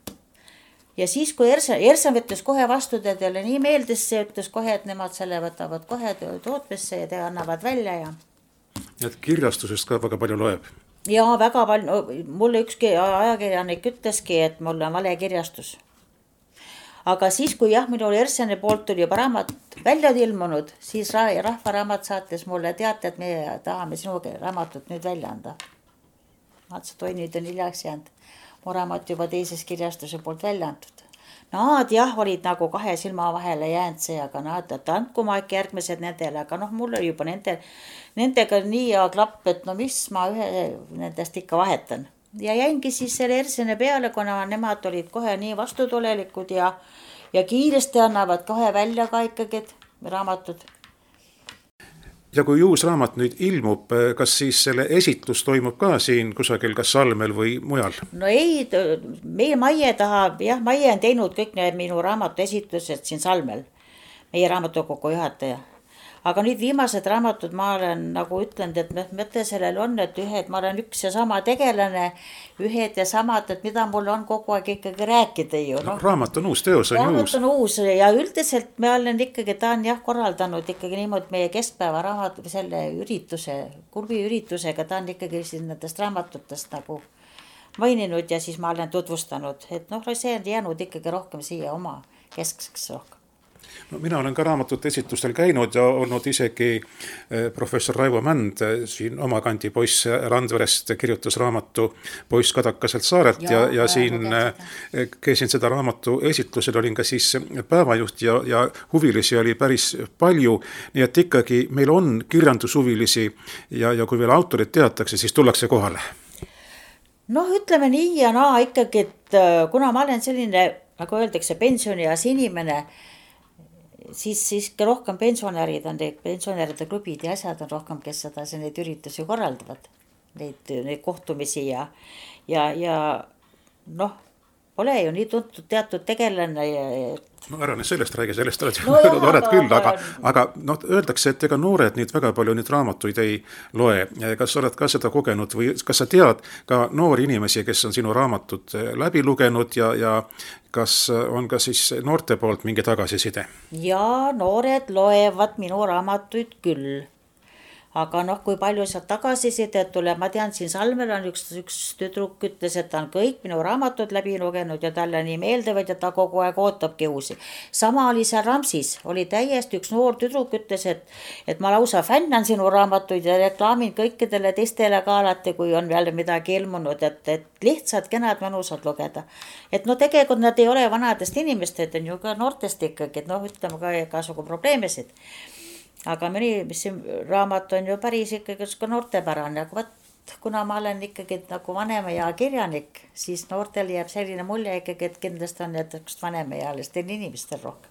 Ja siis, kui Ersen, Ersen võttis kohe vastu, teile nii meeldis see, ütles kohe, et nemad selle võtavad kohe tootmisse ja te annavad välja ja... Et kirjastusest ka väga palju loeb. Ja väga palju, no, mulle ükski ajakirjanik ütleski, et mul on vale kirjastus. Aga siis, kui jah, minul Erseni poolt tuli juba raamat välja ilmunud, siis Rahvaraamat saatis mulle teate, et me tahame sinu raamatut nüüd välja anda. Matsa toi nüüd on hiljaks jäänud. Mu raamat juba teises kirjastuse poolt välja antud. Nad jah, olid nagu kahe silma vahele jäänud see, aga nad, et andku ma äkki järgmised nendele, aga noh, mul oli juba nende, nendega nii ja klapp, et no mis ma ühe nendest ikka vahetan. Ja jäingi siis selle Ersene peale, kuna nemad olid kohe nii vastutulelikud ja, ja kiiresti annavad kohe välja ka ikkagi raamatud. Ja kui uus raamat nüüd ilmub, kas siis selle esitlus toimub ka siin kusagil, kas Salmel või mujal? No ei, meie Maie tahab, jah, Maie on teinud kõik need minu raamatu esitlused siin Salmel, meie raamatukogu juhataja. Aga nüüd viimased raamatud ma olen nagu ütlenud, et mõte sellel on, et ühed, ma olen üks ja sama tegelane, ühed ja samad, et mida mul on kogu aeg ikkagi rääkida ju. No, raamat on uus teos, on raamat uus. on uus ja üldiselt me olen ikkagi, ta on jah korraldanud ikkagi niimoodi meie keskpäeva raamat selle ürituse, kurbi üritusega, ta on ikkagi siis nendest raamatutest nagu maininud ja siis ma olen tutvustanud, et noh, see on jäänud ikkagi rohkem siia oma keskseks rohkem. No, mina olen ka raamatute esitustel käinud ja olnud isegi professor Raivo Mänd siin oma kandi poiss Randverest kirjutas raamatu Poiss Kadakaselt saarelt ja, ja, ja siin käisin seda raamatu esitlusel, olin ka siis päevajuht ja, ja huvilisi oli päris palju, nii et ikkagi meil on kirjandushuvilisi ja, ja kui veel autorid teatakse, siis tullakse kohale. Noh, ütleme nii ja naa ikkagi, et kuna ma olen selline, nagu öeldakse, pensionias inimene, siis siiski rohkem pensionärid on, pensionäride klubid ja asjad on rohkem, kes seda neid üritusi korraldavad, neid, neid kohtumisi ja, ja, ja noh, pole ju nii tuntud teatud tegelane ja, et... No ära nüüd sellest räägi, sellest oled no öelnud oled küll, aga, aga no, öeldakse, et ega noored nüüd väga palju nüüd raamatuid ei loe. Kas oled ka seda kogenud või kas sa tead ka noori inimesi, kes on sinu raamatud läbi lugenud ja, ja kas on ka siis noorte poolt mingi tagasiside? Ja noored loevad minu raamatuid küll. Aga noh, kui palju sealt tagasisidet tuleb, ma tean, siin Salmel on üks, üks tüdruk ütles, et ta on kõik minu raamatud läbi lugenud ja talle nii meeldivad ja ta kogu aeg ootabki uusi. Sama oli seal Ramsis, oli täiesti üks noor tüdruk ütles, et, et ma lausa fännan sinu raamatuid ja reklaamin kõikidele teistele ka alati, kui on jälle midagi ilmunud, et, et lihtsalt kenad mõnusad lugeda. Et no tegelikult nad ei ole vanadest inimestest, on ju ka noortest ikkagi, et noh, ütleme ka igasugu probleemisid. Aga mõni, mis raamat on ju päris ikkagi ka noortepärane, aga võt, kuna ma olen ikkagi nagu vanema ja kirjanik, siis noortel jääb selline mulje ikkagi, et kindlasti on jätaks vanemaealistel inimestel rohkem.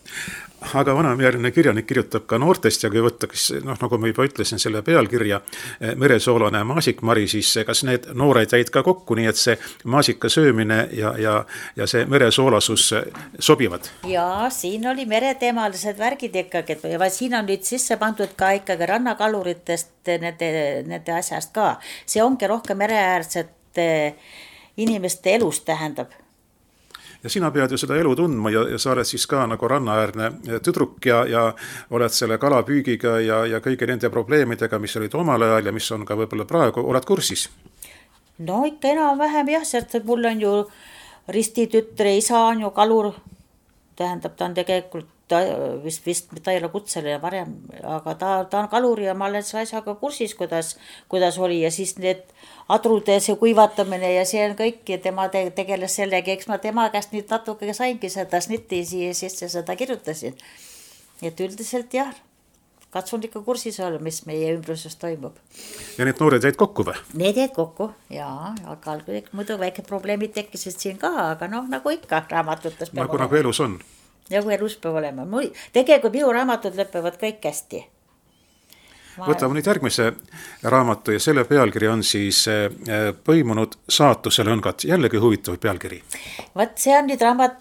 Aga vanamjärgne kirjanik kirjutab ka noortest ja kui võttaks, noh, nagu ma juba ütlesin, selle pealkirja Meresoolane maasikmari, siis kas need noored jäid ka kokku, nii et see maasika söömine ja, ja, ja see meresoolasus sobivad? Ja siin oli mereteemalised värgid ikkagi, ja siin on nüüd sisse pandud ka ikkagi rannakaluritest nende, nende asjast ka. See ongi rohkem mereäärsete inimeste elust tähendab. Ja sina pead ju seda elu tundma ja, ja sa oled siis ka nagu rannaäärne tüdruk ja, ja oled selle kalapüügiga ja, ja kõige nende probleemidega, mis olid omal ajal ja mis on ka võib-olla praegu, oled kursis? No ikka enam vähem jah, sest mul on ju ristitütre isa on ju kalur, tähendab, ta on tegelikult ta vist, vist ta ei ole kutseline varem, aga ta, ta on kalur ja ma olen selle asjaga kursis, kuidas, kuidas oli ja siis need adrude see kuivatamine ja see on kõik ja tema tegeles sellega, eks ma tema käest nüüd natuke saingi seda snitti siia sisse seda kirjutasin. Et üldiselt jah, katsun ikka kursis olla, mis meie ümbruses toimub. Ja need noored jäid kokku või? Need jäid kokku, jaa, aga muidu väike probleemid tekkisid siin ka, aga noh, nagu ikka raamatutes. Nagu, nagu elus on. Nagu elus peab olema. Tegelikult minu raamatud lõpevad kõik hästi. Võtame nüüd järgmise raamatu ja selle pealkiri on siis Põimunud saatuse lõngad. Jällegi huvitav pealkiri. Võt, see on nüüd raamat,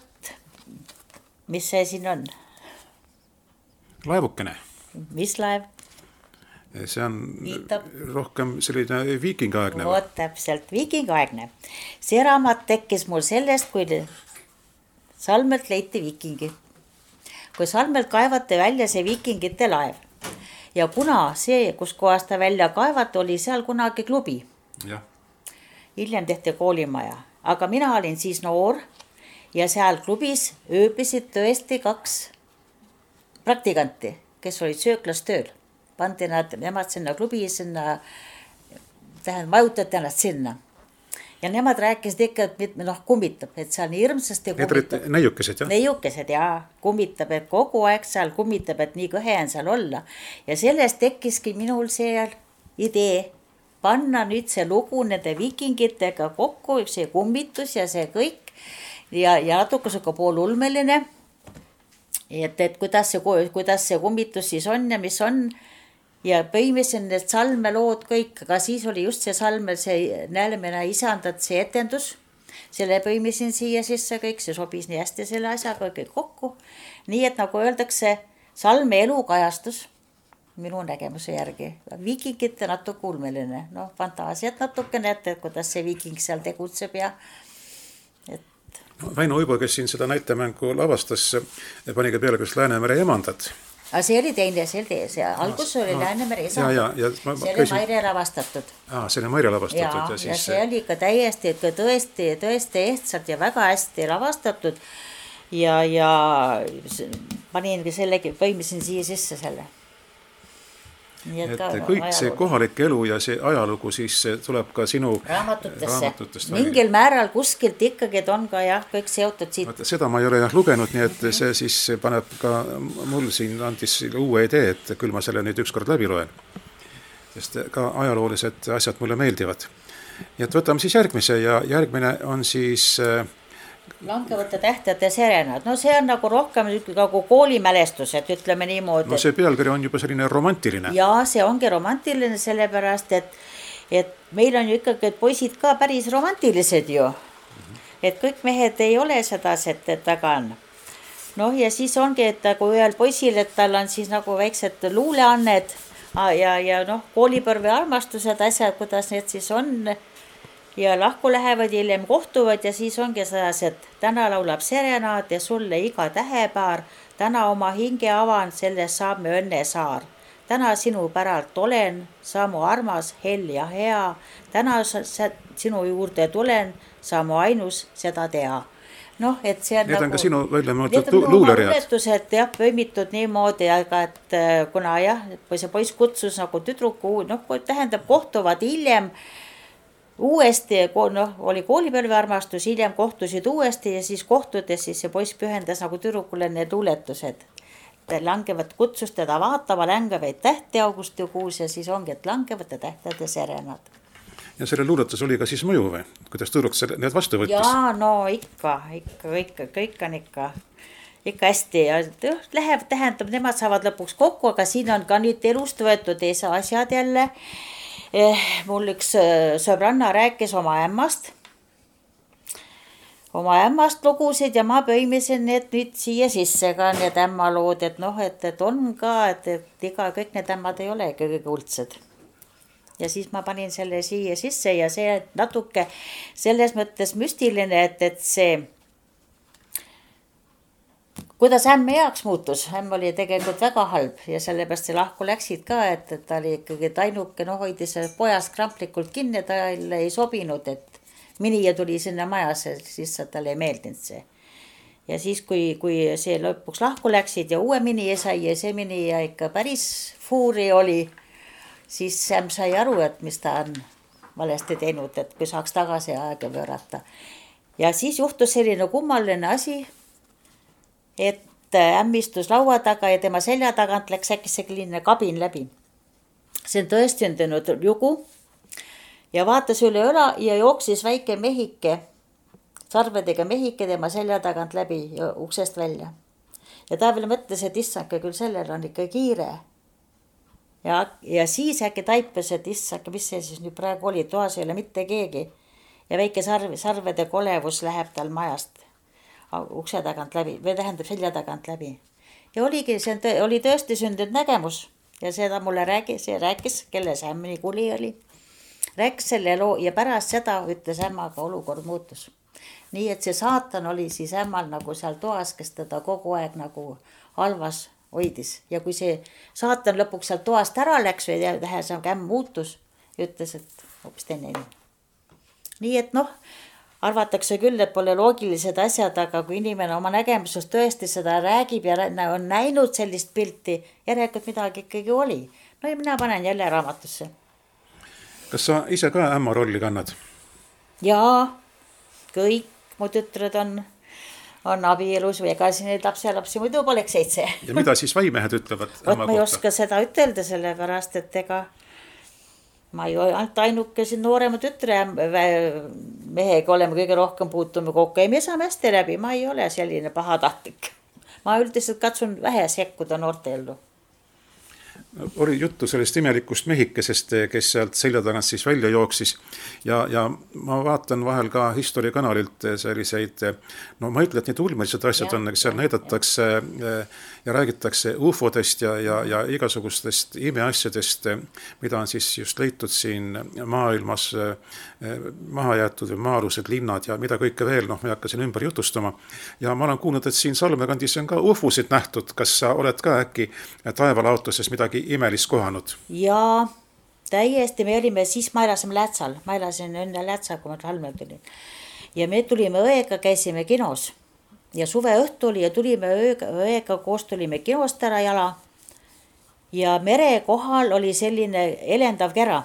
mis see siin on? Laevukene. Mis laev? See on Viitab. rohkem selline viikingaegne. Vot täpselt, viikingaegne. See raamat tekkis mul sellest, kui Salmelt leiti viikingi. Kui Salmelt kaevati välja see viikingite laev. Ja kuna see, kus kohas ta välja kaevat, oli seal kunagi klubi. Ja. Hiljem tehti koolimaja. Aga mina olin siis noor ja seal klubis ööbisid tõesti kaks praktikanti, kes olid sööklas tööl. Pandi nad, nemad sinna klubi, sinna, tähendab, majutati ennast sinna. Ja nemad rääkisid ikka, et noh, kummitab, et seal nii hirmsasti kummitab. Need neiukesed, jah? Neiukesed, jaa, kummitab, et kogu aeg seal kummitab, et nii kõhe on seal olla. Ja sellest tekkiski minul see idee panna nüüd see lugu nende viikingitega kokku, see kummitus ja see kõik. Ja, ja natuke ka pool ulmeline, et, et kuidas, see, kuidas see kummitus siis on ja mis on. Ja põimisin need salmelood kõik, aga siis oli just see salmel, see Nälmena isandad, see etendus. Selle põimisin siia sisse kõik, see sobis nii hästi selle asjaga kõik kokku. Nii, et nagu öeldakse, salme elukajastus minu nägemuse järgi. Viikingite natuke ulmeline, no fantaasiat natuke näete, kuidas see viiking seal tegutseb ja et... No, Väino Uibo, kes siin seda näitemängu lavastas, pani ka peale kus Läänemere emandad. Aga see oli teine, see oli see. Algus oli no, Läänemere isandad. Ja, ja, ja, ma, see oli Maire lavastatud. Aa, see oli Maire lavastatud. Ja, ja, siis... ja see oli ka täiesti, tõesti, tõesti ehtsalt ja väga hästi lavastatud. Ja, ja paningi sellegi, põimisin siia sisse selle. Nii et, et ka, kõik ajalugu. See kohalik elu ja see ajalugu siis tuleb ka sinu raamatutesse. raamatutest. Mingil määral kuskilt ikkagi on ka jah, kõik seotud siit. Vaata, seda ma ei ole jah lugenud, nii et see siis paneb ka mul siin andis uue idee, et küll ma selle nüüd ükskord läbi loen. Sest ka ajaloolised asjad mulle meeldivad. Nii et võtame siis järgmise ja järgmine on siis... Langevate tähtede serenad. No see on nagu rohkem nagu koolimälestused, ütleme niimoodi. No see pealkiri on juba selline romantiline. Ja see ongi romantiline sellepärast, et, et meil on ju ikkagi poisid ka päris romantilised ju. Et kõik mehed ei ole seda, et, et väga on. No ja siis ongi, et kui ühel poisil, et tal on siis nagu väiksed luuleanned ja, ja noh, koolipõrve armastused, asjad, kuidas need siis on. Ja lahku lähevad ja hiljem kohtuvad ja siis ongi sedasi, et täna laulab serenaad ja sulle iga tähepaar. Täna oma hinge avan, sellest saab me õnne saar. Täna sinu päralt olen, sa mu armas, hell ja hea. Täna sinu juurde tulen, sa mu ainus seda tea. Noh, et see on need nagu... on ka sinu välja mõeldud luuleread. Need on luuletused jah, pöömitud niimoodi, aga et kuna jah, kui see poiss kutsus nagu tüdruku, noh, tähendab kohtuvad hiljem, uuesti, noh, oli koolipõlve armastus, hiljem kohtusid uuesti ja siis kohtudes siis see poiss pühendas nagu tüdrukule need luuletused. Langevad kutsus teda vaatama längevaid tähti augustikuus ja siis ongi, et langevate tähtede serenad. Ja selle luuletus oli ka siis mõju või? Kuidas tüdruk need vastu võttis? Jaa, no ikka, ikka, ikka, kõik on ikka, ikka hästi ja läheb, tähendab, nemad saavad lõpuks kokku, aga siin on ka nüüd elust võetud ees asjad jälle. Eh, mul üks sõbranna rääkis oma ämmast, oma ämmast lugusid ja ma pöimisin need nüüd siia sisse ka need ämmalood, et noh, et, et on ka, et, et iga, kõik need ämmad ei ole kõige kuldsed. Ja siis ma panin selle siia sisse ja see natuke selles mõttes müstiline, et, et see kuidas ämm heaks muutus, ämm oli tegelikult väga halb ja sellepärast see lahku läksid ka, et, et ta oli ikkagi tainuke, noh, hoidis pojast kramplikult kinni, ta ei sobinud, et minija tuli sinna majasse, siis tal ei meeldinud see. Ja siis, kui, kui see lõpuks lahku läksid ja uue minija sai ja see minija ikka päris fuuri oli, siis ämm sai aru, et mis ta on valesti teinud, et kui saaks tagasi aega pöörata. Ja siis juhtus selline kummaline asi, et ämm istus laua taga ja tema selja tagant läks äkki selline kabin läbi. See on tõesti on teinud jugu ja vaatas üle õla ja jooksis väike mehike, sarvedega mehike tema selja tagant läbi ja uksest välja. Ja ta veel mõtles, et issanke küll sellel on ikka kiire. ja, ja siis äkki taipes, et issake, mis see siis nüüd praegu oli, toas ei ole mitte keegi. Ja väike sarv, sarvede kolevus läheb tal majast ukse tagant läbi, või tähendab selja tagant läbi. Ja oligi, see oli tõesti sündinud nägemus ja seda mulle räägis, ja rääkis, kelle see ämmini kuli oli. Rääkis selle loo ja pärast seda ütles ämmaga olukord muutus. Nii et see saatan oli siis ämmal nagu seal toas, kes teda kogu aeg nagu halvas hoidis. Ja kui see saatan lõpuks sealt toast ära läks või tähes ämm muutus, ütles, et hoopis teine inimene. Nii et noh, arvatakse küll, et pole loogilised asjad, aga kui inimene oma nägemusest tõesti seda räägib ja on näinud sellist pilti, järelikult midagi ikkagi oli. No ja mina panen jälle raamatusse. Kas sa ise ka ämma rolli kannad? Jaa, kõik mu tütred on, on abielus või ega siin neid lapse lapsi muidu poleks seitse. Ja mida siis vaimehed ütlevad ämma kohta? Ma ei oska seda ütelda selle pärast, et ega ma ei ole ainult ainuke siin noorema tütre mehega oleme kõige rohkem puutume kokku. Ei, me saame hästi läbi, ma ei ole selline pahatahtlik. Ma üldiselt katsun vähe sekkuda noorte ellu. Oli juttu sellest imelikust mehikesest, kes sealt selja tagant siis välja jooksis ja, ja ma vaatan vahel ka History kanalilt selliseid, no ma ütlen, et need ulmelised asjad ja, on, seal ja, näidatakse ja, ja räägitakse ufodest ja, ja, ja igasugustest imeasjadest, mida on siis just leitud siin maailmas maha jäetud või maa-alused linnad ja mida kõike veel, noh me hakkasin ümber jutustama ja ma olen kuulnud, et siin Salmekandis on ka ufosid nähtud, kas sa oled ka äkki taevalaotuses midagi imelist kohanud? Jaa, täiesti, me olime siis, ma elasime Lätsal, ma elasin enne Lätsal, kui ma Salmel tulin. Ja me tulime õega, käisime kinos ja suve õhtu oli ja tulime õega, õega koos tulime kinost ära jala ja mere kohal oli selline elendav kera.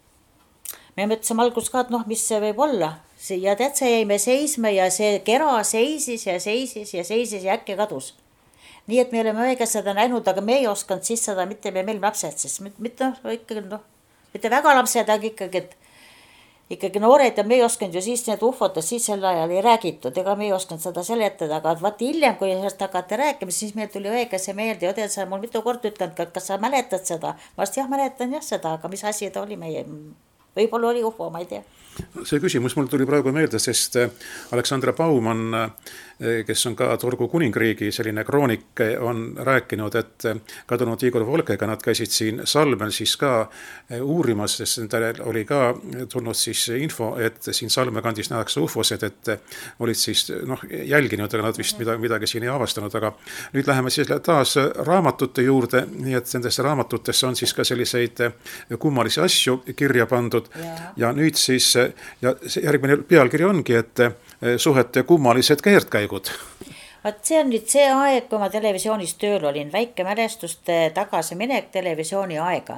Me mõtlesime algus ka, et noh, mis see võib olla ja täitsa jäime seisma ja see kera seisis ja seisis ja seisis ja äkki kadus. Nii et me oleme õige seda näinud, aga me ei oskanud siis seda, mitte me meil lapsed, siis mitte, no, ikkagi, no, mitte väga lapsed, aga ikkagi, et ikkagi noored ja me ei oskanud ju siis need ufotest, siis sel ajal ei räägitud, ega me ei oskanud seda seletada, aga vaat hiljem, kui sellest hakati rääkima, siis meil tuli õige see meelde ja õdel sa mul mitu kord ütlenud, et kas sa mäletad seda? Vast jah, mäletan jah seda, aga mis asi ta oli meie, võib-olla oli ufo, ma ei tea. See küsimus mul tuli praegu meelde, sest Aleksandra Baumann, kes on ka Turgu kuningriigi selline kroonik, on rääkinud, et kadunud Igor Volkega nad käisid siin Salmel siis ka uurimas, sest nendel oli ka tulnud siis info, et siin Salmekandis nähakse ufosed, et olid siis noh, jälginud, aga nad vist midagi, midagi siin ei avastanud, aga nüüd läheme siis taas raamatute juurde, nii et nendesse raamatutesse on siis ka selliseid kummalisi asju kirja pandud ja, ja nüüd siis ja järgmine pealkiri ongi, et suhete kummalised keerdkäigud. Vaat see on nüüd see aeg, kui ma televisioonis tööl olin, väike mälestuste tagasiminek televisiooni aega.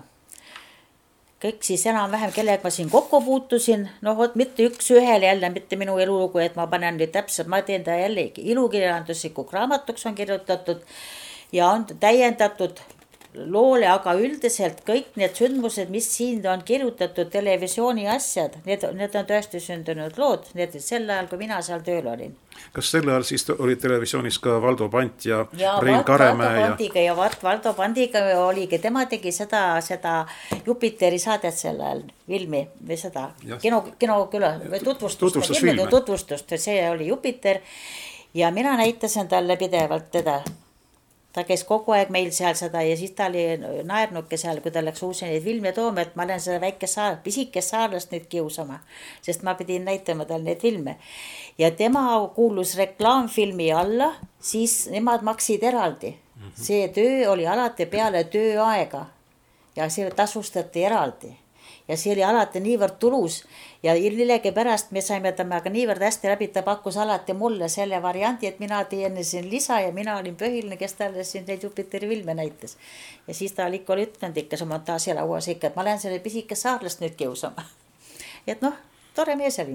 Kõik siis enam-vähem, kellega ma siin kokku puutusin, noh, oot, mitte üks ühel jälle, mitte minu elulugu, et ma panen nüüd täpselt, ma teen ta jälle ilukirjandusliku raamatuks on kirjutatud ja on täiendatud loole, aga üldiselt kõik need sündmused, mis siin on kirjutatud televisiooni asjad, need, need on tõesti sündinud lood, need sel ajal, kui mina seal tööl olin. Kas sel ajal siis oli televisioonis ka Valdo Pant ja, ja Rein Karemäe? Ja Valdo ja Vart, Valdo Pandiga oligi, tema tegi seda, seda Jupiteri saadet sel ajal, filmi või seda kino, kino küla, või tutvustust, tutvustusfilme. tutvustust, see oli Jupiter ja mina näitasin talle pidevalt teda. Ta käis kogu aeg meil seal seda ja siis ta oli naernuke seal, kui ta läks uusi neid filme tooma, et ma olen seda väike saar, pisikest saarlast nüüd kiusama, sest ma pidin näitama tal neid filme. Ja tema kuulus reklaamfilmi alla, siis nemad maksid eraldi. See töö oli alati peale tööaega ja see tasustati eraldi. Ja see oli alati niivõrd tulus ja millegi pärast me saime temaga niivõrd hästi läbi, ta pakkus alati mulle selle variandi, et mina teenesin lisa ja mina olin põhiline, kes talle siin neid Jupiteri filme näitas. Ja siis ta ikka oli ütlenud ikka see montaasi lauas ikka, et ma lähen selle pisike saarlast nüüd kiusama. Et noh, tore mees oli.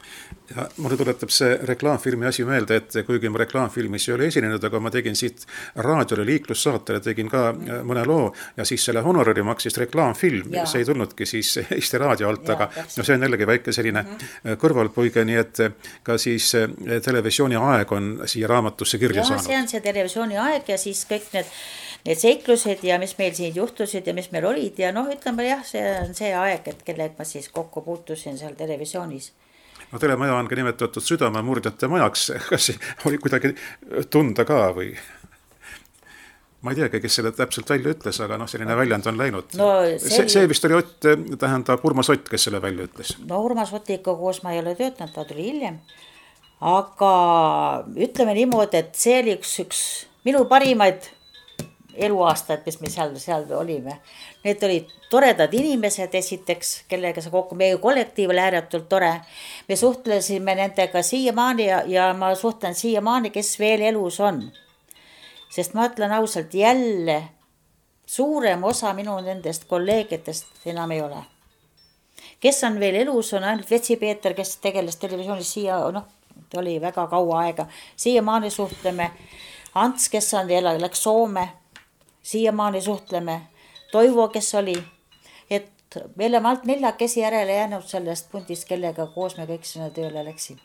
Ja mulle tuletab see reklaamfilmi asi meelde, et kuigi ma reklaamfilmis ei ole esinenud, aga ma tegin siit raadiole liiklussaatele, tegin ka mõne loo ja siis selle honorari maksis reklaamfilm. Ja. See ei tulnudki siis Eesti Raadio alt, aga no see on jällegi väike selline mm-hmm. kõrvalpuige, nii et ka siis televisiooni aeg on siia raamatusse kirja ja, saanud. See on see televisiooni aeg ja siis kõik need, need seiklused ja mis meil siin juhtusid ja mis meil olid ja noh, ütleme jah, see on see aeg, et kellega ma siis kokku puutusin seal televisioonis. No telemaja on ka nimetatud südamemurdjate majaks, kas oli kuidagi tunda ka või? Ma ei teagi, kes selle täpselt välja ütles, aga noh, selline väljend on läinud. No, see, see, see vist oli Ott, tähendab Urmas Ott, kes selle välja ütles. No Urmas Otiga koos ma ei ole töötanud, ta tuli hiljem. Aga ütleme niimoodi, et see oli üks, üks minu parimaid eluaastad, mis me seal, seal olime. Need olid toredad inimesed esiteks, kellega see kokku, meie kollektiiv oli ääretult tore. Me suhtlesime nendega siiamaani ja, ja ma suhtlen siiamaani, kes veel elus on. Sest ma ütlen ausalt, jälle suurem osa minu nendest kolleegidest enam ei ole. Kes on veel elus, on ainult Vetsi Peeter, kes tegeles televisioonis siia, noh, ta oli väga kaua aega. Siiamaani suhtleme. Ants, kes on jälle, läks Soome. Siiamaani suhtleme. Toivo, kes oli, et me oleme alt neljakesi järele jäänud sellest pundist, kellega koos me kõik sinna tööle läksime.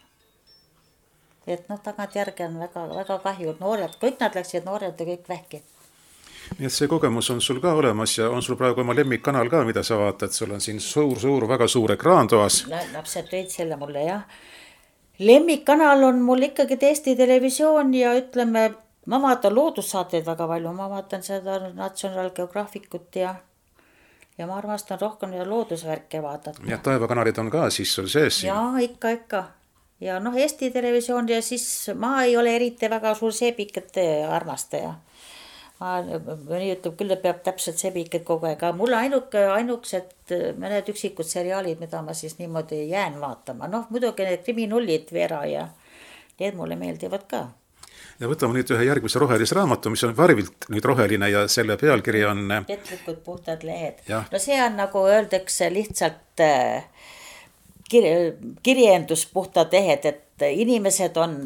Et noh, tagant järgi on väga, väga kahju, et noored, kõik nad läksid noored ja kõik vähki. Nii et see kogemus on sul ka olemas ja on sul praegu oma lemmikkanal ka, mida sa vaatad, sul on siin suur, suur, väga suur ekraantoas. Lapsed tõid selle mulle, jah. Lemmikkanal on mul ikkagi Eesti televisioon ja ütleme, ma vaatan loodussaateid väga palju, ma vaatan seda National Geographicut ja, ja ma armastan rohkem loodusvärke vaadata. Ja taevakanalid on ka siis sul sees? Ja ikka, ikka. Ja noh, Eesti televisioon ja siis ma ei ole eriti väga suur seebikate armastaja. Ma mõni ütleb küll, et peab täpselt seebikad kogu aeg, aga mulle ainuke, ainuksed mõned üksikud seriaalid, mida ma siis niimoodi jään vaatama. Noh, muidugi need kriminullid, Vera ja need mulle meeldivad ka. Ja võtame nüüd ühe järgmise rohelise raamatu, mis on värvilt nüüd roheline ja selle pealkiri on... Petlikud puhtad lehed. Ja. No see on nagu öeldakse lihtsalt kir kirjendus puhtad lehed, et inimesed on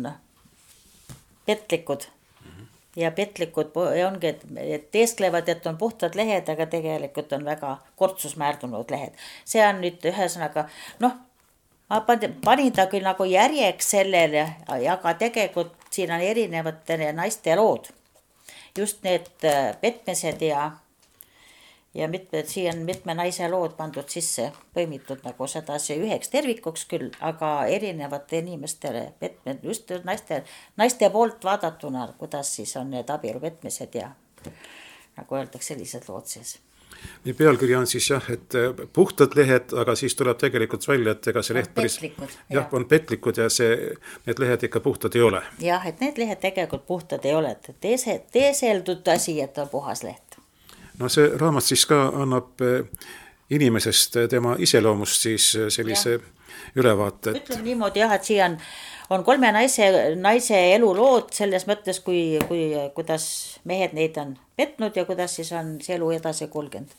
petlikud. Mm-hmm. Ja petlikud ongi, et teesklevad, et on puhtad lehed, aga tegelikult on väga kortsusmäärdunud lehed. See on nüüd ühesõnaga, noh, ma panin ta küll nagu järjeks sellele, aga tegelikult siin on erinevate naiste lood. Just need petmesed ja, ja mitme, siin on mitme naise lood pandud sisse, põimitud nagu sedasi üheks tervikuks küll, aga erinevate inimestele petmed, just naiste, naiste poolt vaadatuna, kuidas siis on need abielu petmesed ja nagu öeldakse sellised lood siis. Nii pealkiri on siis jah, et puhtad lehed, aga siis tuleb tegelikult välja, et ega see leht päris... Petlikud. Jah, on petlikud ja see, need lehed ikka puhtad ei ole. Jah, et need lehed tegelikult puhtad ei ole, et teese, teeseldud asi, et on puhas leht. No see raamat siis ka annab inimesest, tema iseloomust siis sellise ja. Ülevaate. Et... Ütleme niimoodi jah, et siia on, on kolme naise, naise elulood selles mõttes, kui, kui, kuidas mehed neid on petnud ja kuidas siis on see elu edasi kulgenud.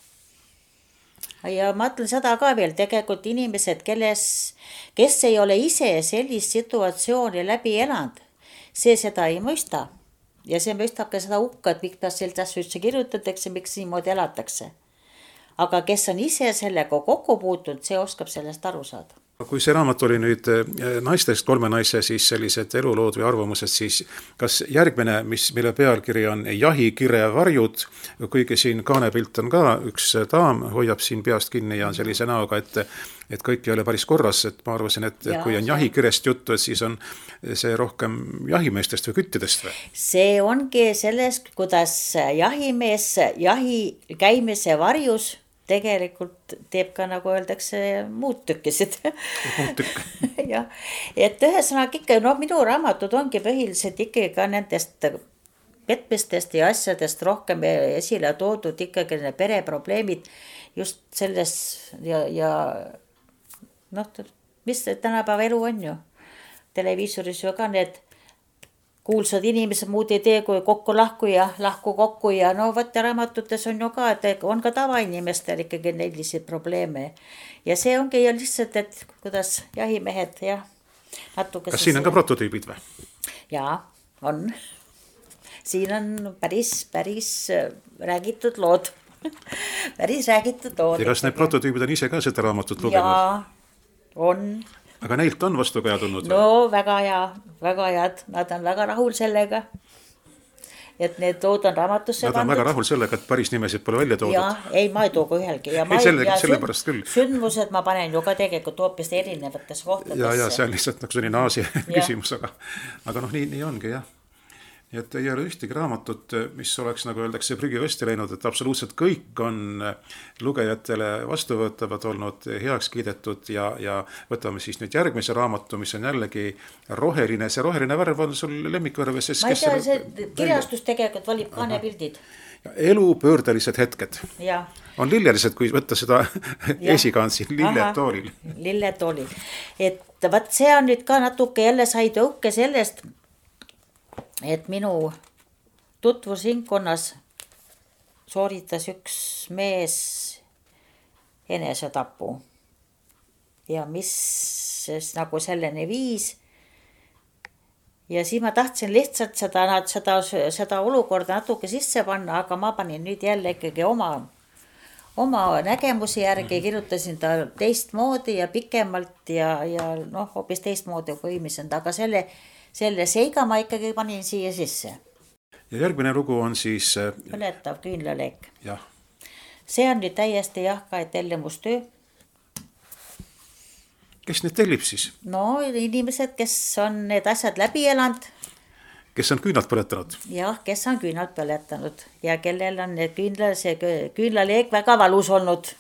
Ja ma ütlen seda ka veel, tegelikult inimesed, kelles, kes ei ole ise sellist situatsiooni läbi elanud, see seda ei mõista. Ja see mõistab ka seda hukka, et miks sellist asju üldse kirjutatakse, miks niimoodi elatakse. Aga kes on ise sellega kokku puutunud, see oskab sellest aru saada. Kui see raamat oli nüüd naistest kolme naise siis sellised elulood või arvamused, siis kas järgmine, mis, mille pealkiri on Jahikire varjud, kuigi siin kaanepilt on ka üks daam, hoiab siin peast kinni ja on sellise näoga, et, et kõik ei ole päris korras, et ma arvasin, et ja, kui on jahikirest juttu, et siis on see rohkem jahimeestest või küttidest või? See ongi selles, kuidas jahimees jahi käimise varjus tegelikult teeb ka, nagu öeldakse, muud tükkisid. Muud tükk. ja, et ühesõnaga ikka, no minu raamatud ongi põhiliselt ikkagi ka nendest petmistest ja asjadest rohkem esile toodud ikkagi need pereprobleemid just selles ja, ja noh, mis tänapäeva elu on ju. Televiisoris ju ka need kuulsad inimesed muud ei tee, kui kokku lahku ja lahku kokku ja no võtta raamatutes on ju ka, et on ka tavainimestel ikkagi nelliseid probleeme. Ja see ongi ja lihtsalt, et kuidas jahimehed ja natuke. Kas siin on ka prototüübid või? Jaa, on. Siin on päris, päris räägitud lood. päris räägitud lood. Ja kas need prototüübid on ise ka seda raamatut lugenud? Jaa, on. Aga neilt on vastukaja tulnud? No väga hea, väga head. Nad on väga rahul sellega. Et need lood on raamatusse Nad on pandud. väga rahul sellega, et päris nimesid pole välja toodud. Ja, ei, ma ei tooga ühelgi. Ja ei, selle, ja selle pärast küll. Sündmused ma panen ju ka tegelikult hoopis erinevates kohtadesse. Ja, ja see on lihtsalt nagu selline Aasia küsimus, aga, aga noh, nii, nii ongi, jah. Nii et ei ole ühtegi raamatut, mis oleks, nagu öeldakse, prügivesti läinud, et absoluutselt kõik on lugejatele vastuvõtavad olnud, heaks kiidetud ja, ja võtame siis nüüd järgmise raamatu, mis on jällegi roheline. See roheline värv on sul lemmikvärv. Ma ei tea, see kirjastus tegelikult valib kaanepildid. Elupöördelised hetked. Ja. On lillelised, kui võtta seda esikaantsi lilletoolil. Lilletoolil. Et vaat see on nüüd ka natuke jälle sai tõuke sellest, et minu tutvusringkonnas sooritas üks mees enesetapu. Ja mis nagu selleni viis. Ja siis ma tahtsin lihtsalt seda, seda, seda olukorda natuke sisse panna, aga ma panin nüüd jälle ikkagi oma, oma nägemusi järgi, kirjutasin ta teistmoodi ja pikemalt ja, ja noh, hoopis teistmoodi võimisend, aga selle Selle seiga ma ikkagi panin siia sisse. Ja järgmine lugu on siis... Põletav küünlaleek. Jah. See on nüüd täiesti jah ka tellimustöö. Kes need tellib siis? No inimesed, kes on need asjad läbi elanud. Kes on küünalt põletanud? Jah, kes on küünalt põletanud. Ja kellel on need küünla, see küünlaleek väga valus olnud.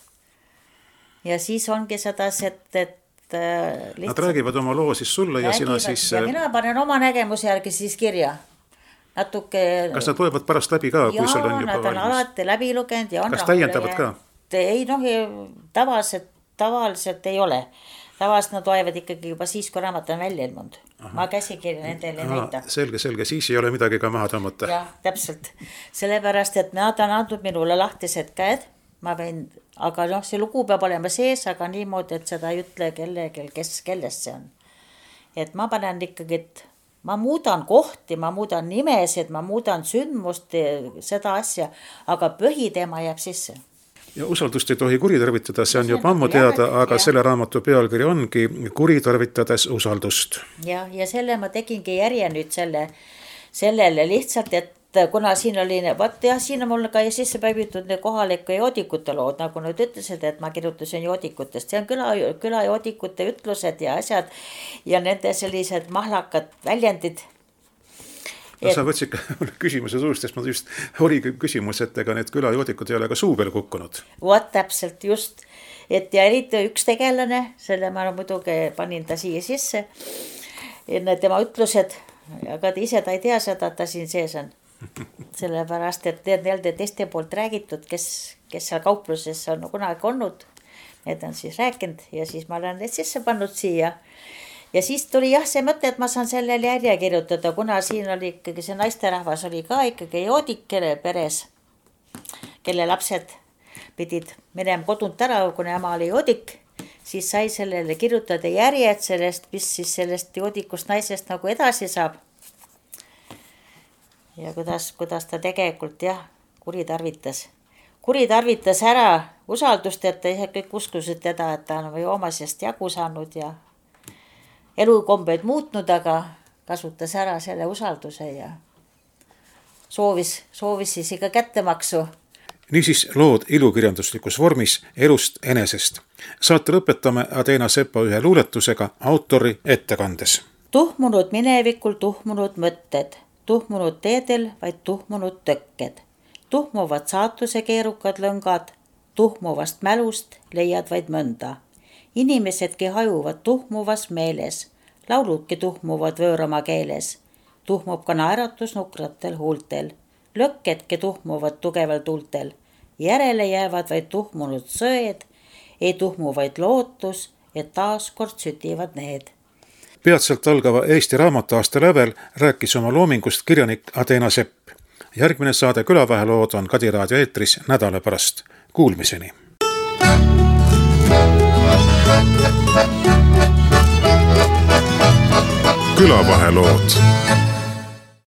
Ja siis ongi seda, et... et Lihtsalt. Nad räägivad oma loo siis sulle räägivad, ja sina siis... Ja mina panen oma nägemuse järgi siis kirja. Natuke... Kas nad loevad pärast läbi ka, ja, kui sul on juba nad on valmis? alati läbi lugenud ja on... Kas täiendavad ka? Ei noh, tavaliselt, tavaliselt ei ole. Tavaliselt nad loevad ikkagi juba siis, kui raamat on välja ilmunud. Ma käsikirja nendele näita. Selge, selge. Siis ei ole midagi ka maha tõmmata. Jah, täpselt. Sellepärast, et nad on andnud minule lahtised käed. Ma võin... Aga noh, see lugu peab olema sees, aga niimoodi, et seda ei ütle kellelgi, kes, kellest see on. Et ma panen ikkagi, et ma muudan kohti, ma muudan nimesid, ma muudan sündmust, seda asja, aga põhiteema jääb sisse. Ja usaldust ei tohi kuritarvitada, see on ju ammu teada, aga ja. Selle raamatu pealkiri ongi kuritarvitades usaldust. Ja, ja selle ma tegingi järje nüüd selle, sellele lihtsalt, et kuna siin oli, vaat jah, siin on mul ka sisse päivitud kohaliku joodikute lood, nagu nad ütlesid, et ma kirjutasin joodikutest. See on küla, küla joodikute ütlused ja asjad ja nende sellised mahlakad väljendid. No, et... Sa võtsid küsimuse suust, sest ma just oli küsimus, et ega need küla joodikud ei ole ka suu peale kukkunud. Vaat täpselt just, et ja eriti üks tegelane, selle ma muidugi panin ta siia sisse, tema ütlused, aga ta ise ta ei tea seda, et ta siin sees on. Sellepärast, et need teiste poolt räägitud, kes, kes seal kaupluses on kunagi olnud, need on siis rääkinud ja siis ma olen need sisse pannud siia. Ja siis tuli jah see mõte, et ma saan sellele järje kirjutada, kuna siin oli ikkagi see naisterahvas oli ka ikkagi joodik, kelle peres, kelle lapsed pidid minema kodunt ära, kuna ema oli joodik, siis sai sellele kirjutada järjed sellest, mis siis sellest joodikust naisest nagu edasi saab. Ja kuidas, kuidas ta tegelikult jah, kuritarvitas. Kuritarvitas ära usaldust, et ise kõik uskusid teda, et ta on või omasest jagu saanud ja elukombeid muutnud, aga kasutas ära selle usalduse ja soovis, soovis siis ikka kättemaksu. Niisiis lood ilukirjanduslikus vormis elust enesest. Saate lõpetame Ateena Sepa ühe luuletusega autori ettekandes. Tuhmunud minevikul tuhmunud mõtted. Tuhmunud teedel, vaid tuhmunud tõkked. Tuhmuvad saatuse keerukad lõngad, tuhmuvast mälust leiad vaid mõnda. Inimesedki hajuvad tuhmuvas meeles, lauludki tuhmuvad võõrama keeles. Tuhmub ka naeratus nukratel huultel, lõkketki tuhmuvad tugeval tuultel. Järele jäävad vaid tuhmunud söed, ei tuhmu vaid lootus, et taas kord sütivad need. Peatselt algava Eesti raamatuaasta lävel rääkis oma loomingust kirjanik Ateena Sepp. Järgmine saade Külaväelood on Kadi raadio eetris nädala pärast. Kuulmiseni! külavahelood.